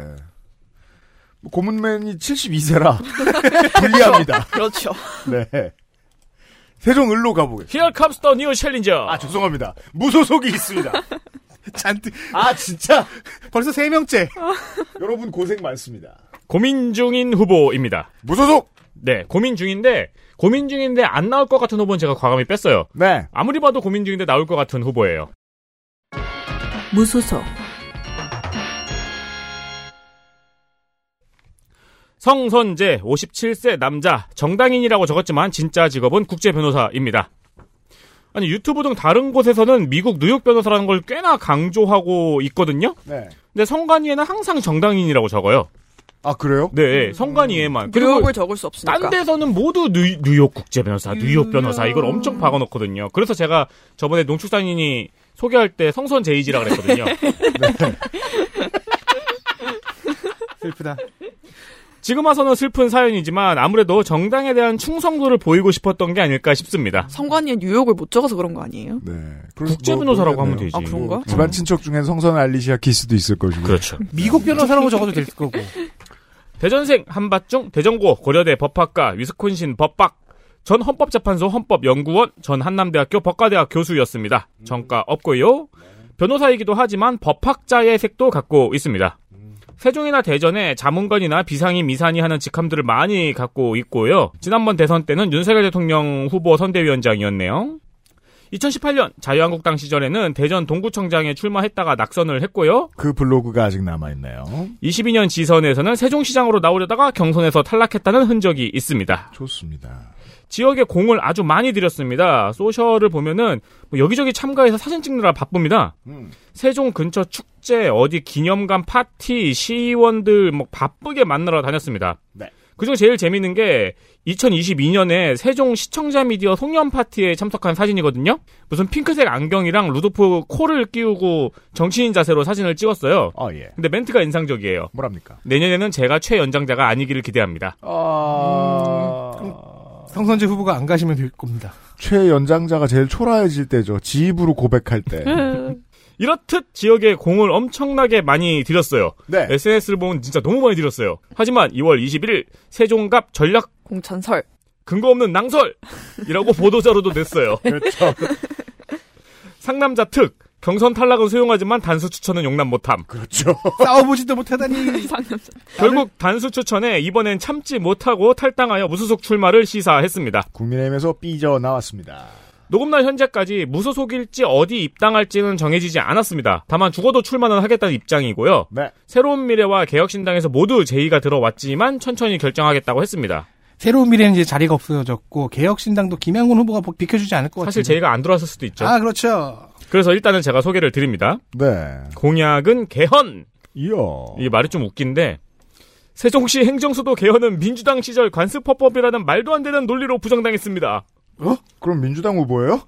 고문맨이 72세라 불리합니다. 그렇죠. 네. 세종을로 가보겠습니다. Here comes the new challenger. 아, 죄송합니다. 무소속이 있습니다. 잔뜩. 아, 진짜. 벌써 3명째. 여러분 고생 많습니다. 고민 중인 후보입니다. 무소속! 네, 고민 중인데 안 나올 것 같은 후보는 제가 과감히 뺐어요. 네. 아무리 봐도 고민 중인데 나올 것 같은 후보예요. 무소속. 성선재 57세 남자 정당인이라고 적었지만 진짜 직업은 국제변호사입니다. 아니 유튜브 등 다른 곳에서는 미국 뉴욕 변호사라는 걸 꽤나 강조하고 있거든요. 네. 근데 성관위에는 항상 정당인이라고 적어요. 아, 그래요? 네, 성관위에만. 뉴욕을 적을 수 없으니까. 딴 데서는 모두 뉴욕 국제변호사, 뉴욕 변호사 이걸 엄청 박아놓거든요. 그래서 제가 저번에 농축산인이 소개할 때 성선재이지라 그랬거든요. 네. 슬프다. 지금 와서는 슬픈 사연이지만 아무래도 정당에 대한 충성도를 보이고 싶었던 게 아닐까 싶습니다. 성관이에 뉴욕을 못 적어서 그런 거 아니에요? 네. 국제변호사라고 하면 되지. 아, 그런가? 집안 친척 중엔 성선 알리시아 키스도 있을 것이고. 그렇죠. 미국 변호사라고 적어도 될 거고. 대전생, 한밭중, 대전고, 고려대 법학과, 위스콘신 법박, 전 헌법재판소 헌법연구원, 전 한남대학교 법과대학 교수였습니다. 전과 없고요. 변호사이기도 하지만 법학자의 색도 갖고 있습니다. 세종이나 대전에 자문관이나 비상임 미산이 하는 직함들을 많이 갖고 있고요. 지난번 대선 때는 윤석열 대통령 후보 선대위원장이었네요. 2018년 자유한국당 시절에는 대전 동구청장에 출마했다가 낙선을 했고요. 그 블로그가 아직 남아있네요. 22년 지선에서는 세종시장으로 나오려다가 경선에서 탈락했다는 흔적이 있습니다. 좋습니다. 지역에 공을 아주 많이 들였습니다. 소셜을 보면은 뭐 여기저기 참가해서 사진 찍느라 바쁩니다. 세종 근처 축제, 어디 기념관 파티, 시의원들 뭐 바쁘게 만나러 다녔습니다. 네. 그중 제일 재밌는 게 2022년에 세종 시청자 미디어 송년 파티에 참석한 사진이거든요. 무슨 핑크색 안경이랑 루도프 코를 끼우고 정치인 자세로 사진을 찍었어요. 예. 근데 멘트가 인상적이에요. 뭐랍니까? 내년에는 제가 최연장자가 아니기를 기대합니다. 성선재 후보가 안 가시면 될 겁니다. 최연장자가 제일 초라해질 때죠. 지입으로 고백할 때. 이렇듯 지역에 공을 엄청나게 많이 들였어요. 네. SNS를 보면 진짜 너무 많이 들였어요. 하지만 2월 21일 세종갑 전략 공천설 근거 없는 낭설이라고 보도자료도 냈어요. 그렇죠. 상남자 특 경선 탈락은 수용하지만 단수 추천은 용납 못함. 그렇죠. 싸워보지도 못하다니. 상남자. 결국 단수 추천에 이번엔 참지 못하고 탈당하여 무소속 출마를 시사했습니다. 국민의힘에서 삐져나왔습니다. 녹음날 현재까지 무소속일지 어디 입당할지는 정해지지 않았습니다. 다만 죽어도 출마는 하겠다는 입장이고요. 네. 새로운 미래와 개혁신당에서 모두 제의가 들어왔지만 천천히 결정하겠다고 했습니다. 새로운 미래는 이제 자리가 없어졌고 개혁신당도 김양곤 후보가 비켜주지 않을 것 같아요. 사실 제의가 안 들어왔을 수도 있죠. 아, 그렇죠. 그래서 일단은 제가 소개를 드립니다. 네. 공약은 개헌. 이야. 이 말이 좀 웃긴데 세종시 행정수도 개헌은 민주당 시절 관습헌법이라는 말도 안 되는 논리로 부정당했습니다. 그럼 민주당 후보예요?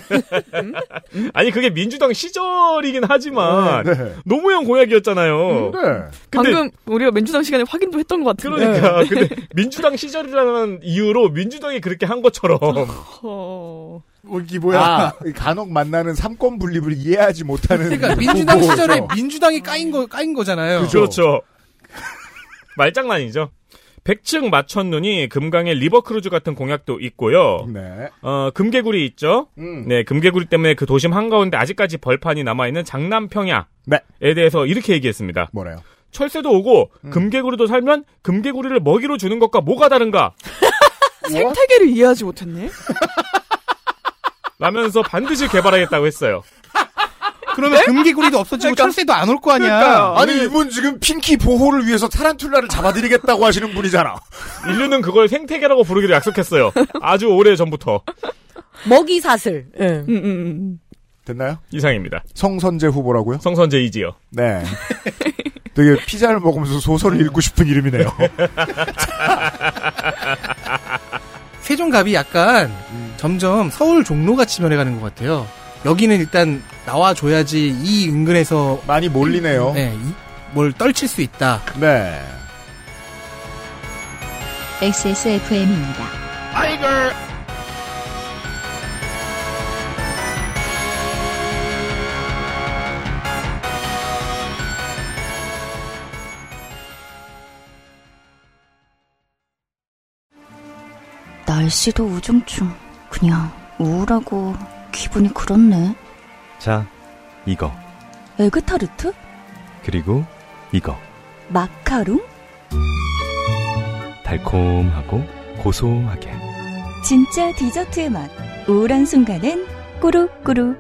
아니 그게 민주당 시절이긴 하지만 네. 노무현 공약이었잖아요. 네. 근데 방금 우리가 민주당 시간에 확인도 했던 것 같은데. 그러니까 근데 민주당 시절이라는 이유로 민주당이 그렇게 한 것처럼 이게 뭐야? 간혹 만나는 삼권 분립을 이해하지 못하는. 그러니까 민주당 후보죠. 시절에 민주당이 까인 거잖아요. 그렇죠. 말장난이죠. 백층 마천눈이 금강의 리버크루즈 같은 공약도 있고요. 네. 금개구리 있죠? 네, 금개구리 때문에 그 도심 한가운데 아직까지 벌판이 남아있는 장남평야에 대해서 이렇게 얘기했습니다. 뭐래요? 철새도 오고 금개구리도 살면 금개구리를 먹이로 주는 것과 뭐가 다른가? 생태계를 이해하지 못했네. 라면서 반드시 개발하겠다고 했어요. 그러면 금개구리도 없어지고 철새도 안 올 거 아니야. 아니 이분 지금 핑키 보호를 위해서 타란툴라를 잡아드리겠다고 하시는 분이잖아. 인류는 그걸 생태계라고 부르기로 약속했어요. 아주 오래 전부터. 먹이사슬. 됐나요? 이상입니다. 성선재 후보라고요? 성선재 이지요. 네. 되게 피자를 먹으면서 소설을 읽고 싶은 이름이네요. 세종갑이 약간 점점 서울 종로같이 변해가는 것 같아요. 여기는 일단 나와줘야지 이 은근에서 많이 몰리네요. 네, 뭘 떨칠 수 있다. 네. XSFM입니다. 아이고. 날씨도 우중충. 그냥 우울하고 기분이 그렇네. 자, 이거. 에그타르트? 그리고 이거. 마카롱? 달콤하고 고소하게. 진짜 디저트의 맛. 우울한 순간엔 꾸룩꾸룩.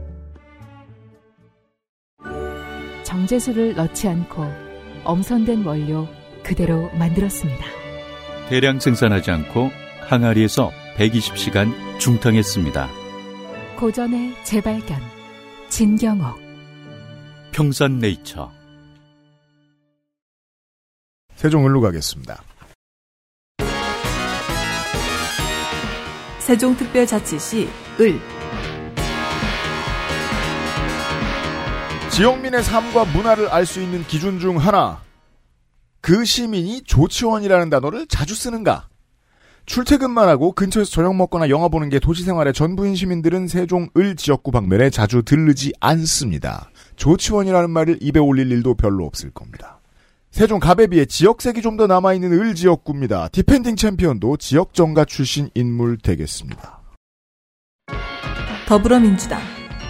정제수를 넣지 않고 엄선된 원료 그대로 만들었습니다. 대량 생산하지 않고 항아리에서 120시간 중탕했습니다. 고전의 재발견. 진경옥. 평산네이처. 세종을로 가겠습니다. 세종특별자치시 을. 지역민의 삶과 문화를 알 수 있는 기준 중 하나. 그 시민이 조치원이라는 단어를 자주 쓰는가? 출퇴근만 하고 근처에서 저녁 먹거나 영화 보는 게 도시생활의 전부인 시민들은 세종 을 지역구 방면에 자주 들르지 않습니다. 조치원이라는 말을 입에 올릴 일도 별로 없을 겁니다. 세종 갑에 비해 지역색이 좀 더 남아있는 을 지역구입니다. 디펜딩 챔피언도 지역 정가 출신 인물 되겠습니다. 더불어민주당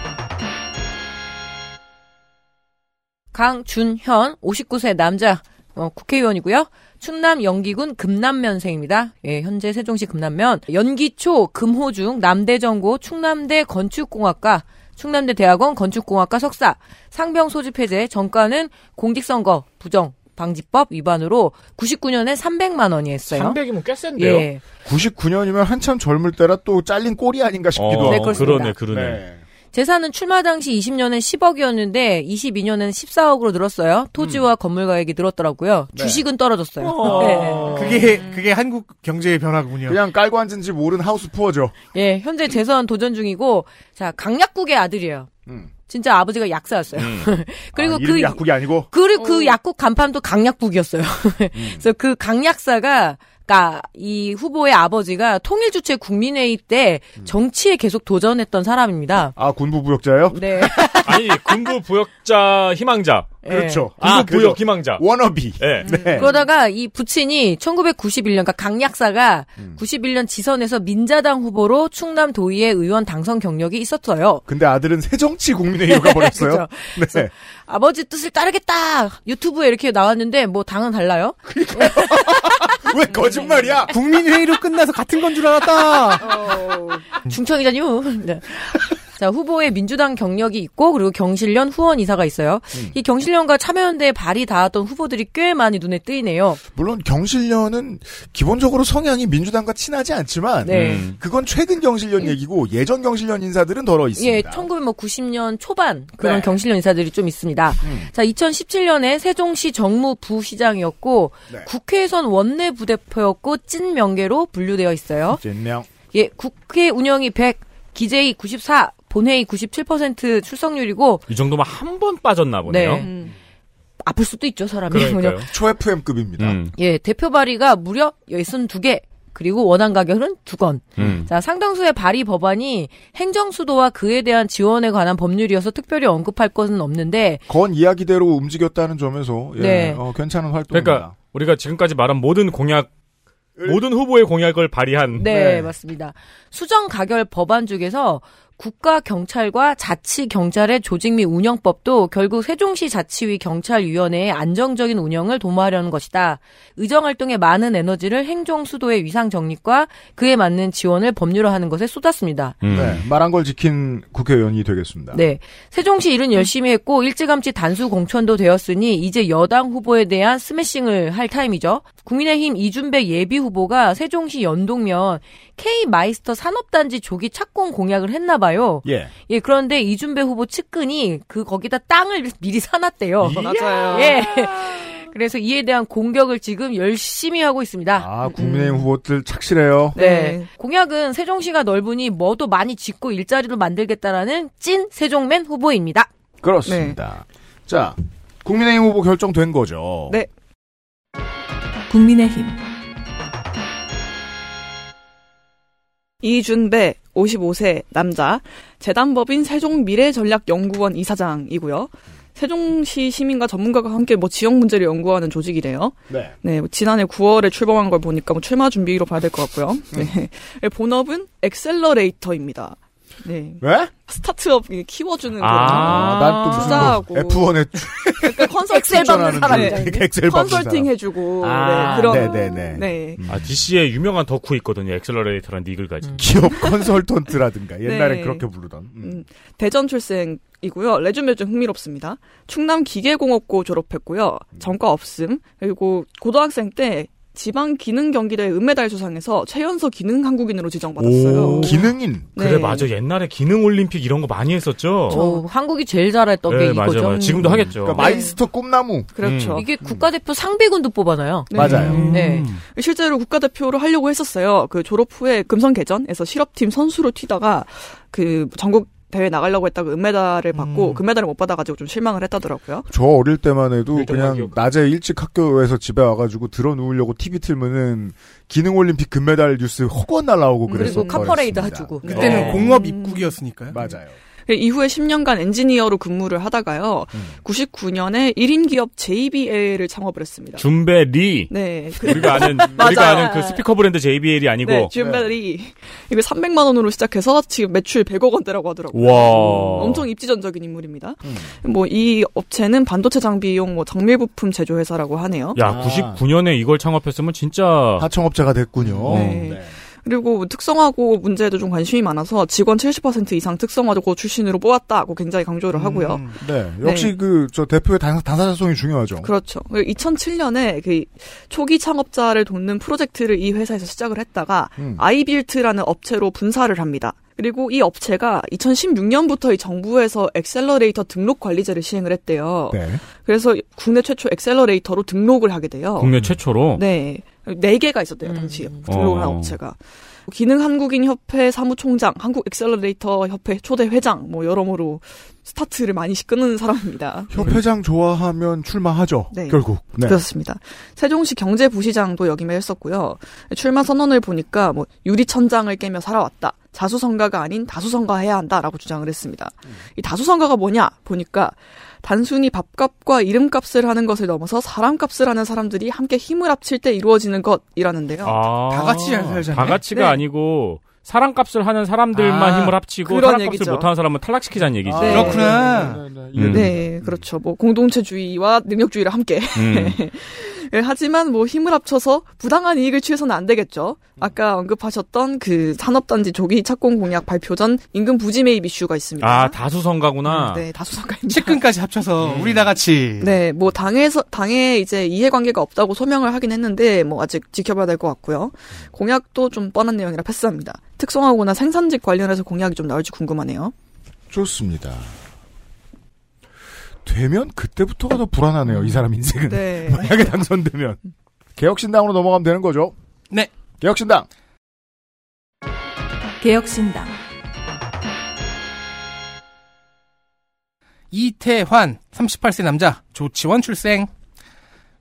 강준현 59세 남자 국회의원이고요. 충남 연기군 금남면생입니다. 예, 현재 세종시 금남면 연기초 금호중 남대전고 충남대 건축공학과 충남대 대학원 건축공학과 석사 상병 소집 해제 전과는 공직선거 부정 방지법 위반으로 99년에 300만 원이 했어요. 300이면 꽤 센데요. 예. 99년이면 한참 젊을 때라 또 잘린 꼴이 아닌가 싶기도 하고. 네, 그렇습니다. 그러네. 네. 재산은 출마 당시 20년엔 10억이었는데 22년에는 14억으로 늘었어요. 토지와 건물 가격이 늘었더라고요. 네. 주식은 떨어졌어요. 네. 그게 한국 경제의 변화군요. 그냥 깔고 앉은 집 오른 하우스 푸어죠. 예, 현재 재선 도전 중이고, 자, 강약국의 아들이에요. 진짜 아버지가 약사였어요. 그리고 이름이 약국이 아니고? 그리고 그 약국 간판도 강약국이었어요. 그래서 그 강약사가, 그러니까 이 후보의 아버지가 통일주체 국민회의 때 정치에 계속 도전했던 사람입니다. 아, 군부부역자예요? 네. 아니, 군부부역자 희망자. 그렇죠. 군부부역 희망자. 워너비. 네. 네. 그러다가 이 부친이 1991년, 그러니까 강약사가 91년 지선에서 민자당 후보로 충남 도의회 의원 당선 경력이 있었어요. 근데 아들은 새정치 국민회의가 버렸어요. 그렇죠. 네. 아버지 뜻을 따르겠다. 유튜브에 이렇게 나왔는데 뭐 당은 달라요? 왜 거짓말이야? 국민회의로 끝나서 같은 건 줄 알았다. 중청이잖요. 네. 자, 후보에 민주당 경력이 있고 그리고 경실련 후원이사가 있어요. 이 경실련과 참여연대에 발이 닿았던 후보들이 꽤 많이 눈에 띄네요. 물론 경실련은 기본적으로 성향이 민주당과 친하지 않지만 그건 최근 경실련 얘기고 예전 경실련 인사들은 덜어 있습니다. 예, 1990년 초반 그런 경실련 인사들이 좀 있습니다. 자, 2017년에 세종시 정무부시장이었고 국회에선 원내 부대표였고 찐 명계로 분류되어 있어요. 찐명. 예, 국회 운영이 100, 기재위 94, 본회의 97% 출석률이고 이 정도면 한 번 빠졌나 보네요. 네. 아플 수도 있죠, 사람이. 그러니까요. 초 FM급입니다. 예, 대표 발의가 무려 62개. 그리고 원안 가격은 2건. 자, 상당수의 발의 법안이 행정수도와 그에 대한 지원에 관한 법률이어서 특별히 언급할 것은 없는데 건 이야기대로 움직였다는 점에서 네. 괜찮은 활동입니다. 그러니까 우리가 지금까지 말한 모든 후보의 공약을 발의한 네, 맞습니다. 수정 가결 법안 중에서 국가경찰과 자치경찰의 조직 및 운영법도 결국 세종시 자치위 경찰위원회의 안정적인 운영을 도모하려는 것이다. 의정활동의 많은 에너지를 행정수도의 위상 정립과 그에 맞는 지원을 법률화하는 것에 쏟았습니다. 네, 말한 걸 지킨 국회의원이 되겠습니다. 네, 세종시 일은 열심히 했고 일찌감치 단수 공천도 되었으니 이제 여당 후보에 대한 스매싱을 할 타임이죠. 국민의힘 이준배 예비 후보가 세종시 연동면 K마이스터 산업단지 조기 착공 공약을 했나 봐요. 예, 그런데 이준배 후보 측근이 거기다 땅을 미리 사놨대요. 맞아요. 예. 그래서 이에 대한 공격을 지금 열심히 하고 있습니다. 아, 국민의힘 후보들 착실해요. 네. 공약은 세종시가 넓으니 뭐도 많이 짓고 일자리도 만들겠다라는 찐 세종맨 후보입니다. 그렇습니다. 자, 국민의힘 후보 결정된 거죠. 네. 국민의힘 이준배 55세 남자 재단법인 세종미래전략연구원 이사장이고요. 세종시 시민과 전문가가 함께 지역 문제를 연구하는 조직이래요. 네. 네, 지난해 9월에 출범한 걸 보니까 출마 준비로 봐야 될 것 같고요. 네. 본업은 엑셀러레이터입니다. 네. 왜? 스타트업 키워주는 난 또 투자하고 F1에 그러니까 컨설팅 엑셀 받는 사람이잖아요. 엑셀 컨설팅 해주고 네네. DC에 유명한 덕후 있거든요. 엑셀러레이터라는 닉을 가진 기업 컨설턴트라든가 옛날에 그렇게 부르던. 대전 출생이고요. 레주메 좀 흥미롭습니다. 충남 기계공업고 졸업했고요. 전과 없음. 그리고 고등학생 때 지방기능경기대회 은메달 수상해서 최연소 기능 한국인으로 지정받았어요. 기능인. 네. 그래 맞아. 옛날에 기능 올림픽 이런 거 많이 했었죠. 한국이 제일 잘했던 게 이거죠. 맞아요. 지금도 하겠죠. 그러니까 마이스터 꿈나무. 그렇죠. 이게 국가대표 상비군도 뽑아놔요. 네. 맞아요. 네. 실제로 국가대표를 하려고 했었어요. 그 졸업 후에 금성개전에서 실업팀 선수로 튀다가 그 전국 대회 나가려고 했다가 은메달을 받고 금메달을 못 받아가지고 좀 실망을 했다더라고요. 저 어릴 때만 해도 그냥 낮에 일찍 학교에서 집에 와가지고 들어 누우려고 TV 틀면은 기능올림픽 금메달 뉴스 허건 날라오고 그랬었어요. 그리고 카퍼레이드 해주고. 그때는 공업 입국이었으니까요. 맞아요. 이후에 10년간 엔지니어로 근무를 하다가요. 99년에 1인 기업 JBL을 창업을 했습니다. 준베리. 네. 우리가 아는 그 스피커 브랜드 JBL이 아니고. 네, 준베리. 이거 300만 원으로 시작해서 지금 매출 100억 원대라고 하더라고요. 와. 엄청 입지전적인 인물입니다. 이 업체는 반도체 장비용 정밀 부품 제조 회사라고 하네요. 야, 99년에 이걸 창업했으면 진짜 하청업체가 됐군요. 네. 그리고 특성화고 문제에도 좀 관심이 많아서 직원 70% 이상 특성화고 출신으로 뽑았다고 굉장히 강조를 하고요. 네, 역시 저 대표의 당사자성이 중요하죠. 그렇죠. 2007년에 그 초기 창업자를 돕는 프로젝트를 이 회사에서 시작을 했다가 아이빌트라는 업체로 분사를 합니다. 그리고 이 업체가 2016년부터 이 정부에서 엑셀러레이터 등록 관리제를 시행을 했대요. 네. 그래서 국내 최초 엑셀러레이터로 등록을 하게 돼요. 국내 최초로? 네. 4개가 있었대요, 당시에. 등록을 한 업체가. 기능 한국인 협회 사무총장, 한국 엑셀러레이터 협회 초대 회장, 여러모로 스타트를 많이 끊는 사람입니다. 협회장 좋아하면 출마하죠. 네. 결국. 네. 그렇습니다. 세종시 경제부시장도 역임했었고요. 출마 선언을 보니까 유리천장을 깨며 살아왔다. 자수성가가 아닌 다수성가해야 한다라고 주장을 했습니다. 이 다수성가가 뭐냐 보니까 단순히 밥값과 이름값을 하는 것을 넘어서 사람값을 하는 사람들이 함께 힘을 합칠 때 이루어지는 것이라는데요. 다 같이 잘 살잖아요. 다 같이가 아니고 사람값을 하는 사람들만 힘을 합치고 사람값을 못하는 사람은 탈락시키자는 얘기죠. 네. 그렇구나. 네, 그렇죠. 공동체주의와 능력주의를 함께. 하지만 힘을 합쳐서 부당한 이익을 취해서는 안 되겠죠. 아까 언급하셨던 그 산업단지 조기 착공 공약 발표 전 임금 부지 매입 이슈가 있습니다. 아, 다수성가구나. 네, 다수성가입니다. 측근까지 합쳐서 우리 다 같이. 네, 당에 이제 이해관계가 없다고 소명을 하긴 했는데 아직 지켜봐야 될 것 같고요. 공약도 좀 뻔한 내용이라 패스합니다. 특성화고나 생산직 관련해서 공약이 좀 나올지 궁금하네요. 좋습니다. 되면 그때부터가 더 불안하네요. 이 사람 인생은. 네. 만약에 당선되면. 개혁신당으로 넘어가면 되는 거죠? 네. 개혁신당. 개혁신당. 이태환 38세 남자 조치원 출생.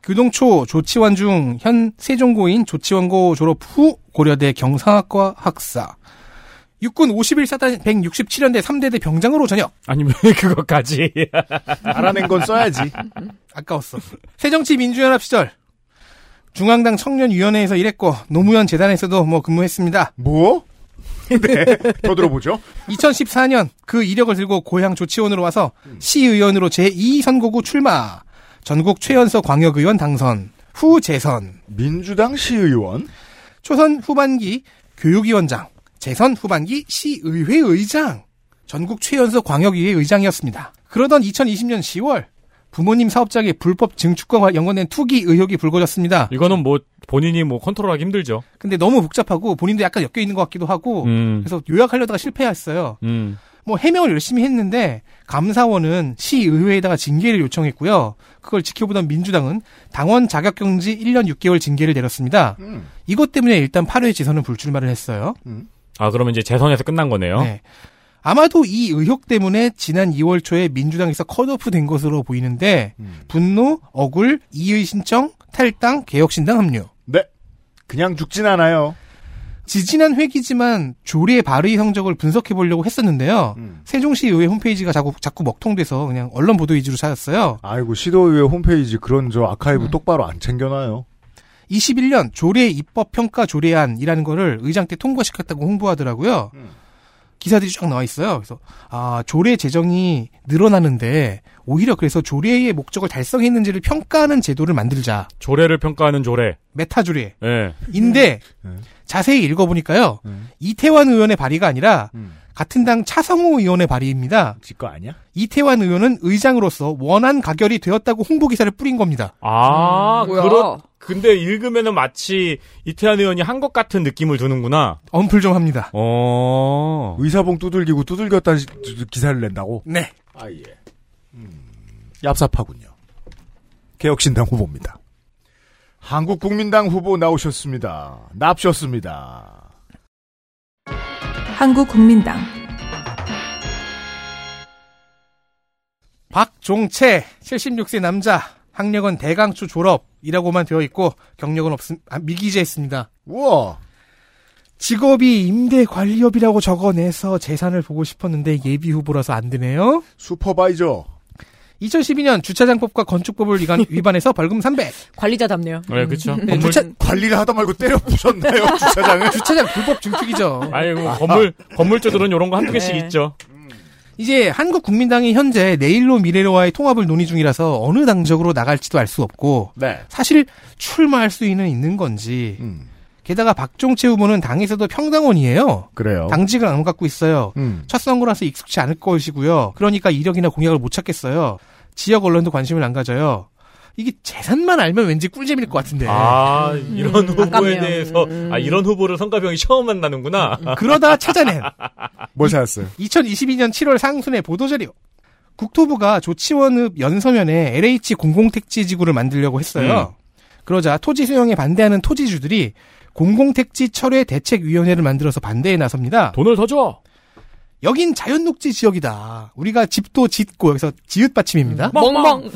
교동초 조치원 중 현 세종고인 조치원고 졸업 후 고려대 경상학과 학사. 육군 51사단 167연대 3대대 병장으로 전역. 아니 왜 그것까지. 알아낸 건 써야지. 아까웠어. 새정치민주연합 시절 중앙당 청년위원회에서 일했고 노무현 재단에서도 근무했습니다. 뭐? 네. 더 들어보죠. 2014년 그 이력을 들고 고향 조치원으로 와서 시의원으로 제2선거구 출마. 전국 최연소 광역의원 당선. 후 재선. 민주당 시의원. 초선 후반기 교육위원장. 재선 후반기 시의회 의장. 전국 최연소 광역의회 의장이었습니다. 그러던 2020년 10월 부모님 사업장에 불법 증축과 연관된 투기 의혹이 불거졌습니다. 이거는 본인이 컨트롤하기 힘들죠. 근데 너무 복잡하고 본인도 약간 엮여 있는 것 같기도 하고 그래서 요약하려다가 실패했어요. 해명을 열심히 했는데 감사원은 시의회에다가 징계를 요청했고요. 그걸 지켜보던 민주당은 당원 자격정지 1년 6개월 징계를 내렸습니다. 이것 때문에 일단 8회 지선은 불출마를 했어요. 아, 그러면 이제 재선에서 끝난 거네요. 네. 아마도 이 의혹 때문에 지난 2월 초에 민주당에서 컷오프 된 것으로 보이는데 분노, 억울, 이의 신청, 탈당, 개혁신당 합류. 네. 그냥 죽진 않아요. 지지난 회기지만 조례 발의 성적을 분석해보려고 했었는데요. 세종시의회 홈페이지가 자꾸 먹통돼서 그냥 언론 보도 위주로 찾았어요. 아이고, 시도의회 홈페이지 그런 아카이브 똑바로 안 챙겨놔요. 21년 조례 입법평가 조례안이라는 거를 의장 때 통과시켰다고 홍보하더라고요. 기사들이 쫙 나와 있어요. 그래서 조례 제정이 늘어나는데 오히려 그래서 조례의 목적을 달성했는지를 평가하는 제도를 만들자. 조례를 평가하는 조례. 메타 조례. 네. 인데 자세히 읽어보니까요. 이태환 의원의 발의가 아니라 같은 당 차성호 의원의 발의입니다. 지 거 아니야? 이태환 의원은 의장으로서 원안 가결이 되었다고 홍보 기사를 뿌린 겁니다. 근데 읽으면은 마치 이태환 의원이 한 것 같은 느낌을 주는구나. 엄풀 좀 합니다. 의사봉 두들기고 두들겼다는 기사를 낸다고? 네. 아, 예. 얍삽하군요. 개혁신당 후보입니다. 한국국민당 후보 나오셨습니다. 납셨습니다. 한국국민당 박종채 76세 남자 학력은 대강초 졸업이라고만 되어 있고 경력은 미기재했습니다. 우와. 직업이 임대관리업이라고 적어내서 재산을 보고 싶었는데 예비 후보라서 안 되네요. 슈퍼바이저. 2012년 주차장법과 건축법을 위반해서 벌금 300. 관리자답네요. 네, 그렇죠. 네, 관리를 하다 말고 때려 부셨나요, 주차장을? 주차장 불법 증축이죠. 아이고, 건물주들은 이런 거 한두 개씩 있죠. 이제 한국국민당이 현재 내일로 미래로와의 통합을 논의 중이라서 어느 당적으로 나갈지도 알 수 없고 사실 출마할 수 있는 건지 게다가 박종채 후보는 당에서도 평당원이에요. 그래요. 당직을 안 갖고 있어요. 첫 선거라서 익숙치 않을 것이고요. 그러니까 이력이나 공약을 못 찾겠어요. 지역 언론도 관심을 안 가져요. 이게 재산만 알면 왠지 꿀잼일 것 같은데. 이런 후보에 대해서 이런 후보를 성가병이 처음 만나는구나. 그러다 찾아낸. 뭘 찾았어요? 2022년 7월 상순의 보도자료. 국토부가 조치원읍 연서면에 LH 공공택지지구를 만들려고 했어요. 그러자 토지 수용에 반대하는 토지주들이 공공택지 철회 대책위원회를 만들어서 반대에 나섭니다. 돈을 더 줘. 여긴 자연녹지 지역이다. 우리가 집도 짓고 여기서 지읒 받침입니다. 멍멍.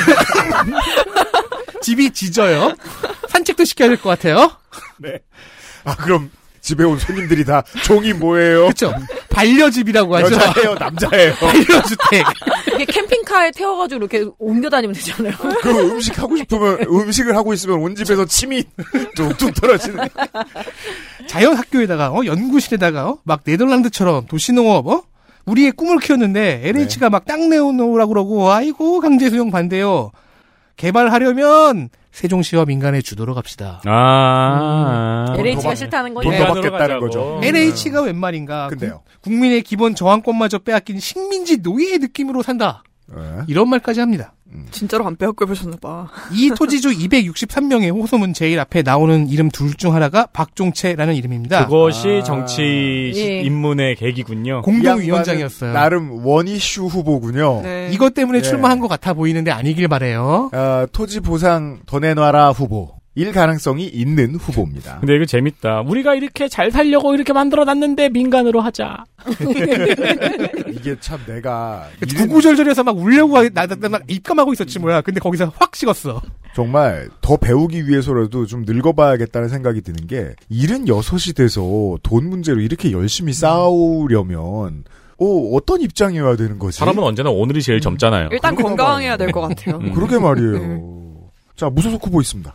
집이 짖어요. 산책도 시켜야 될 것 같아요. 네. 그럼 집에 온 손님들이 다 종이 뭐예요? 그렇죠. 반려집이라고 하죠. 여자예요, 남자예요. 반려주택. 이게 캠핑카에 태워가지고 이렇게 옮겨 다니면 되잖아요. 그 음식 하고 싶으면 음식을 하고 있으면 온 집에서 침이 뚝뚝 떨어지는. 자연 학교에다가 연구실에다가 막 네덜란드처럼 도시농업 우리의 꿈을 키웠는데 LH가 막 땅 내놓으라고 그러고 아이고 강제 수용 반대요. 개발하려면 세종시와 민간의 주도로 갑시다. LH가 싫다는 거죠. 돈 더 받겠다는 거죠. LH가 웬 말인가. 근데요. 국민의 기본 저항권마저 빼앗긴 식민지 노예의 느낌으로 산다. 이런 말까지 합니다. 진짜로 안 빼앗고 해보셨나봐. 이 토지주 263명의 호소문 제일 앞에 나오는 이름 둘 중 하나가 박종채라는 이름입니다. 그것이 정치 입문의 계기군요. 공동위원장이었어요. 나름 원이슈 후보군요. 네. 이것 때문에 출마한 것 같아 보이는데 아니길 바래요. 토지 보상 더 내놔라 후보. 일 가능성이 있는 후보입니다. 근데 이거 재밌다. 우리가 이렇게 잘 살려고 이렇게 만들어놨는데 민간으로 하자. 이게 참 내가 구구절절해서 막 울려고 나 입감하고 있었지 뭐야. 근데 거기서 확 식었어. 정말 더 배우기 위해서라도 좀 늙어봐야겠다는 생각이 드는 게 76이 돼서 돈 문제로 이렇게 열심히 싸우려면 어떤 입장이어야 되는 거지? 사람은 언제나 오늘이 제일 젊잖아요. 일단 건강해야 될 것 같아요. 그러게 말이에요. 자, 무소속 후보 있습니다.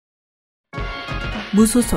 무소속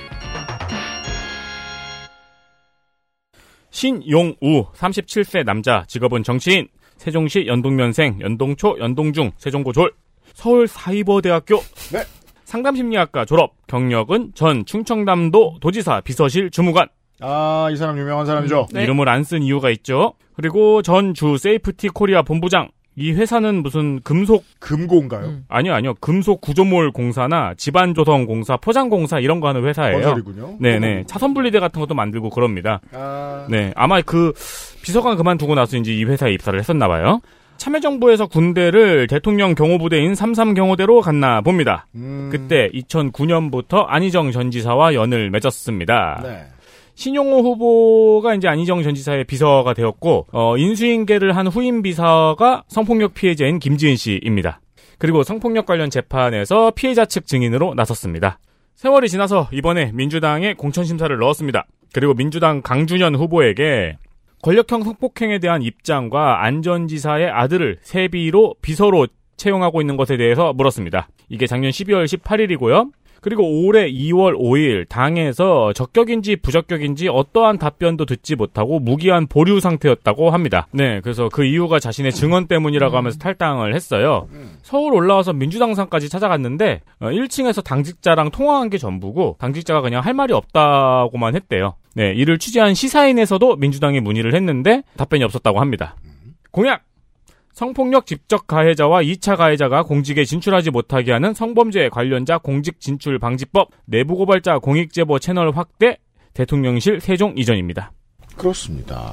신용우 37세 남자 직업은 정치인 세종시 연동면생 연동초 연동중 세종고졸 서울사이버대학교 네. 상담심리학과 졸업 경력은 전 충청남도 도지사 비서실 주무관 이 사람 유명한 사람이죠. 네. 이름을 안 쓴 이유가 있죠. 그리고 전 주 세이프티 코리아 본부장 이 회사는 무슨 금고인가요? 아니요. 금속 구조물 공사나 집안 조성 공사, 포장 공사 이런 거 하는 회사예요. 건설이군요. 네네. 차선 분리대 같은 것도 만들고 그럽니다. 네. 아마 그 비서관 그만두고 나서 이제 이 회사에 입사를 했었나 봐요. 참여정부에서 군대를 대통령 경호부대인 33경호대로 갔나 봅니다. 그때 2009년부터 안희정 전 지사와 연을 맺었습니다. 네. 신용호 후보가 이제 안희정 전 지사의 비서가 되었고, 인수인계를 한 후임 비서가 성폭력 피해자인 김지은 씨입니다. 그리고 성폭력 관련 재판에서 피해자 측 증인으로 나섰습니다. 세월이 지나서 이번에 민주당에 공천심사를 넣었습니다. 그리고 민주당 강준현 후보에게 권력형 성폭행에 대한 입장과 안 전 지사의 아들을 세비로 비서로 채용하고 있는 것에 대해서 물었습니다. 이게 작년 12월 18일이고요. 그리고 올해 2월 5일 당에서 적격인지 부적격인지 어떠한 답변도 듣지 못하고 무기한 보류 상태였다고 합니다. 네, 그래서 그 이유가 자신의 증언 때문이라고 하면서 탈당을 했어요. 서울 올라와서 민주당산까지 찾아갔는데 1층에서 당직자랑 통화한 게 전부고 당직자가 그냥 할 말이 없다고만 했대요. 네, 이를 취재한 시사인에서도 민주당에 문의를 했는데 답변이 없었다고 합니다. 공약! 성폭력 직접 가해자와 2차 가해자가 공직에 진출하지 못하게 하는 성범죄 관련자 공직 진출 방지법, 내부 고발자 공익 제보 채널 확대, 대통령실 세종 이전입니다. 그렇습니다.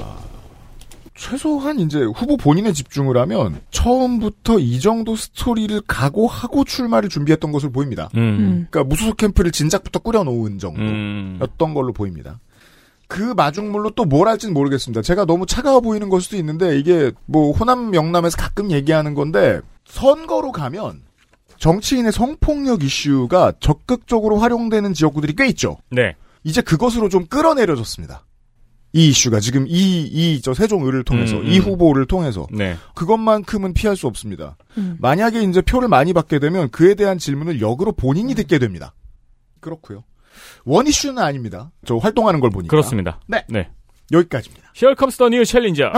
최소한 이제 후보 본인에 집중을 하면 처음부터 이 정도 스토리를 각오하고 출마를 준비했던 것으로 보입니다. 그러니까 무소속 캠프를 진작부터 꾸려놓은 정도였던 걸로 보입니다. 그 마중물로 또 뭘 할지는 모르겠습니다. 제가 너무 차가워 보이는 걸 수도 있는데 이게 뭐 호남 영남에서 가끔 얘기하는 건데 선거로 가면 정치인의 성폭력 이슈가 적극적으로 활용되는 지역구들이 꽤 있죠. 네. 이제 그것으로 좀 끌어내려졌습니다. 이 이슈가 지금 저 세종을을 통해서 이 후보를 통해서 네. 그것만큼은 피할 수 없습니다. 만약에 이제 표를 많이 받게 되면 그에 대한 질문을 역으로 본인이 듣게 됩니다. 그렇고요. 원 이슈는 아닙니다. 저 활동하는 걸 보니까. 그렇습니다. 네. 네. 여기까지입니다. Here comes the new challenger.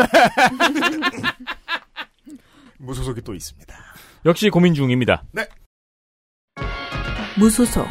무소속이 또 있습니다. 역시 고민 중입니다. 네. 무소속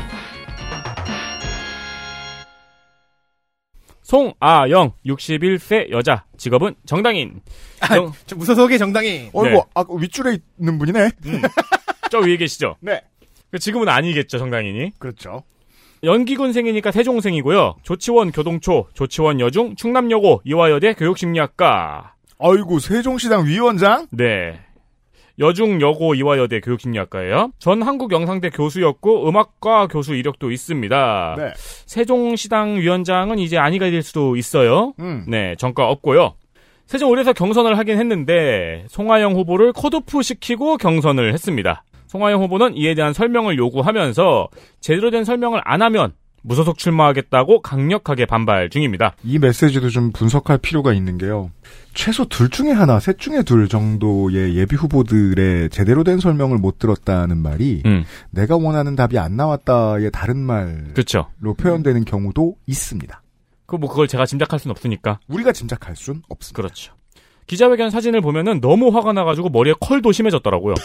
송아영 61세 여자 직업은 정당인. 무소속의 정당인. 네. 윗줄에 있는 분이네. 저 위에 계시죠? 네. 지금은 아니겠죠, 정당인이. 그렇죠. 연기군생이니까 세종생이고요. 조치원 교동초, 조치원 여중, 충남여고, 이화여대 교육심리학과. 아이고, 세종시당 위원장? 네. 여중, 여고, 이화여대 교육심리학과예요. 전 한국영상대 교수였고 음악과 교수 이력도 있습니다. 네. 세종시당 위원장은 이제 아니가 될 수도 있어요. 네, 전과 없고요. 세종을에서 경선을 하긴 했는데 송하영 후보를 컷오프 시키고 경선을 했습니다. 송하영 후보는 이에 대한 설명을 요구하면서 제대로 된 설명을 안 하면 무소속 출마하겠다고 강력하게 반발 중입니다. 이 메시지도 좀 분석할 필요가 있는 게요. 최소 둘 중에 하나, 셋 중에 둘 정도의 예비 후보들의 제대로 된 설명을 못 들었다는 말이 내가 원하는 답이 안 나왔다의 다른 말로 그렇죠. 표현되는 경우도 있습니다. 그걸 제가 짐작할 수는 없으니까. 우리가 짐작할 수는 없습니다. 그렇죠. 기자회견 사진을 보면은 너무 화가 나가지고 머리에 컬도 심해졌더라고요.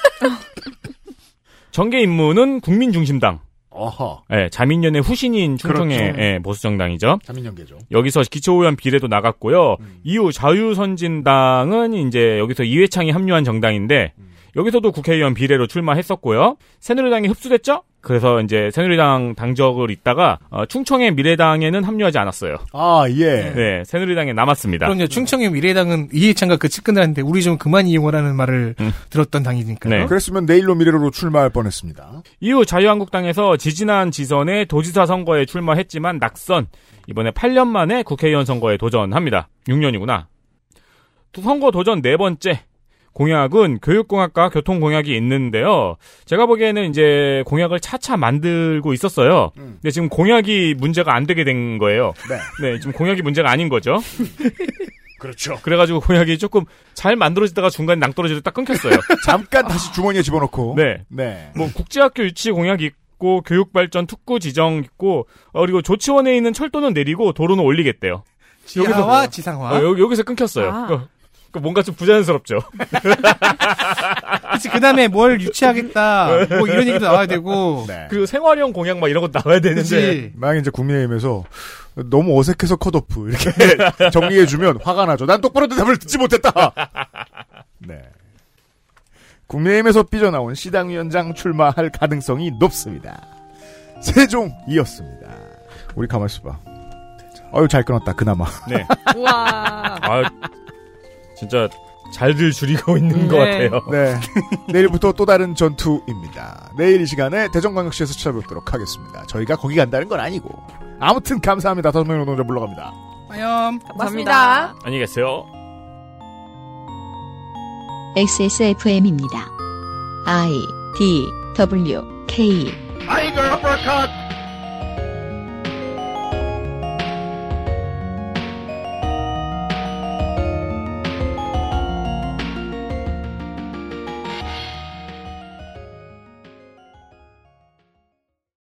전개 임무는 국민중심당. 어허. 네, 자민련의 후신인 충청의 그렇죠. 보수정당이죠. 자민련계죠. 여기서 기초의원 비례도 나갔고요. 이후 자유선진당은 이제 여기서 이회창이 합류한 정당인데 여기서도 국회의원 비례로 출마했었고요. 새누리당이 흡수됐죠? 그래서 이제 새누리당 당적을 잇다가 충청의 미래당에는 합류하지 않았어요. 아, 예. 네, 새누리당에 남았습니다. 그럼요. 충청의 미래당은 이해찬과 그 측근들한테 우리 좀 그만 이용하라는 말을 들었던 당이니까요. 네. 그랬으면 내일로 미래로 출마할 뻔했습니다. 이후 자유한국당에서 지지난 지선에 도지사 선거에 출마했지만 낙선. 이번에 8년 만에 국회의원 선거에 도전합니다. 6년이구나. 선거 도전 4번째. 공약은 교육공약과 교통공약이 있는데요. 제가 보기에는 이제 공약을 차차 만들고 있었어요. 근데 지금 공약이 문제가 안 되게 된 거예요. 네, 지금 공약이 문제가 아닌 거죠. 그렇죠. 그래가지고 공약이 조금 잘 만들어지다가 중간에 낭떠러지로 딱 끊겼어요. 잠깐 다시 주머니에 집어넣고. 네. 네. 뭐 국제학교 유치 공약이 있고 교육발전 특구 지정 있고 그리고 조치원에 있는 철도는 내리고 도로는 올리겠대요. 지하와 지상화. 여기서 끊겼어요. 뭔가 좀 부자연스럽죠. 그치, 그 다음에 뭘 유치하겠다. 뭐 이런 얘기도 나와야 되고. 네. 그리고 생활형 공약 막 이런 거 나와야 되는데. 만약에 이제 국민의힘에서 너무 어색해서 컷오프 이렇게 정리해주면 화가 나죠. 난 똑바로 대답을 듣지 못했다. 네. 국민의힘에서 삐져나온 시당위원장 출마할 가능성이 높습니다. 세종이었습니다. 우리 가만히 있어봐. 어유 잘 끊었다 그나마. 네. 우와. 진짜 잘들 줄이고 있는 것 같아요. 네. 내일부터 또 다른 전투입니다. 내일 이 시간에 대전광역시에서 찾아뵙도록 하겠습니다. 저희가 거기 간다는 건 아니고. 아무튼 감사합니다. 5명의 노동자 물러갑니다. 빠염. 감사합니다. 안녕히 계세요. XSFM입니다. I, D, W, K. Tiger uppercut!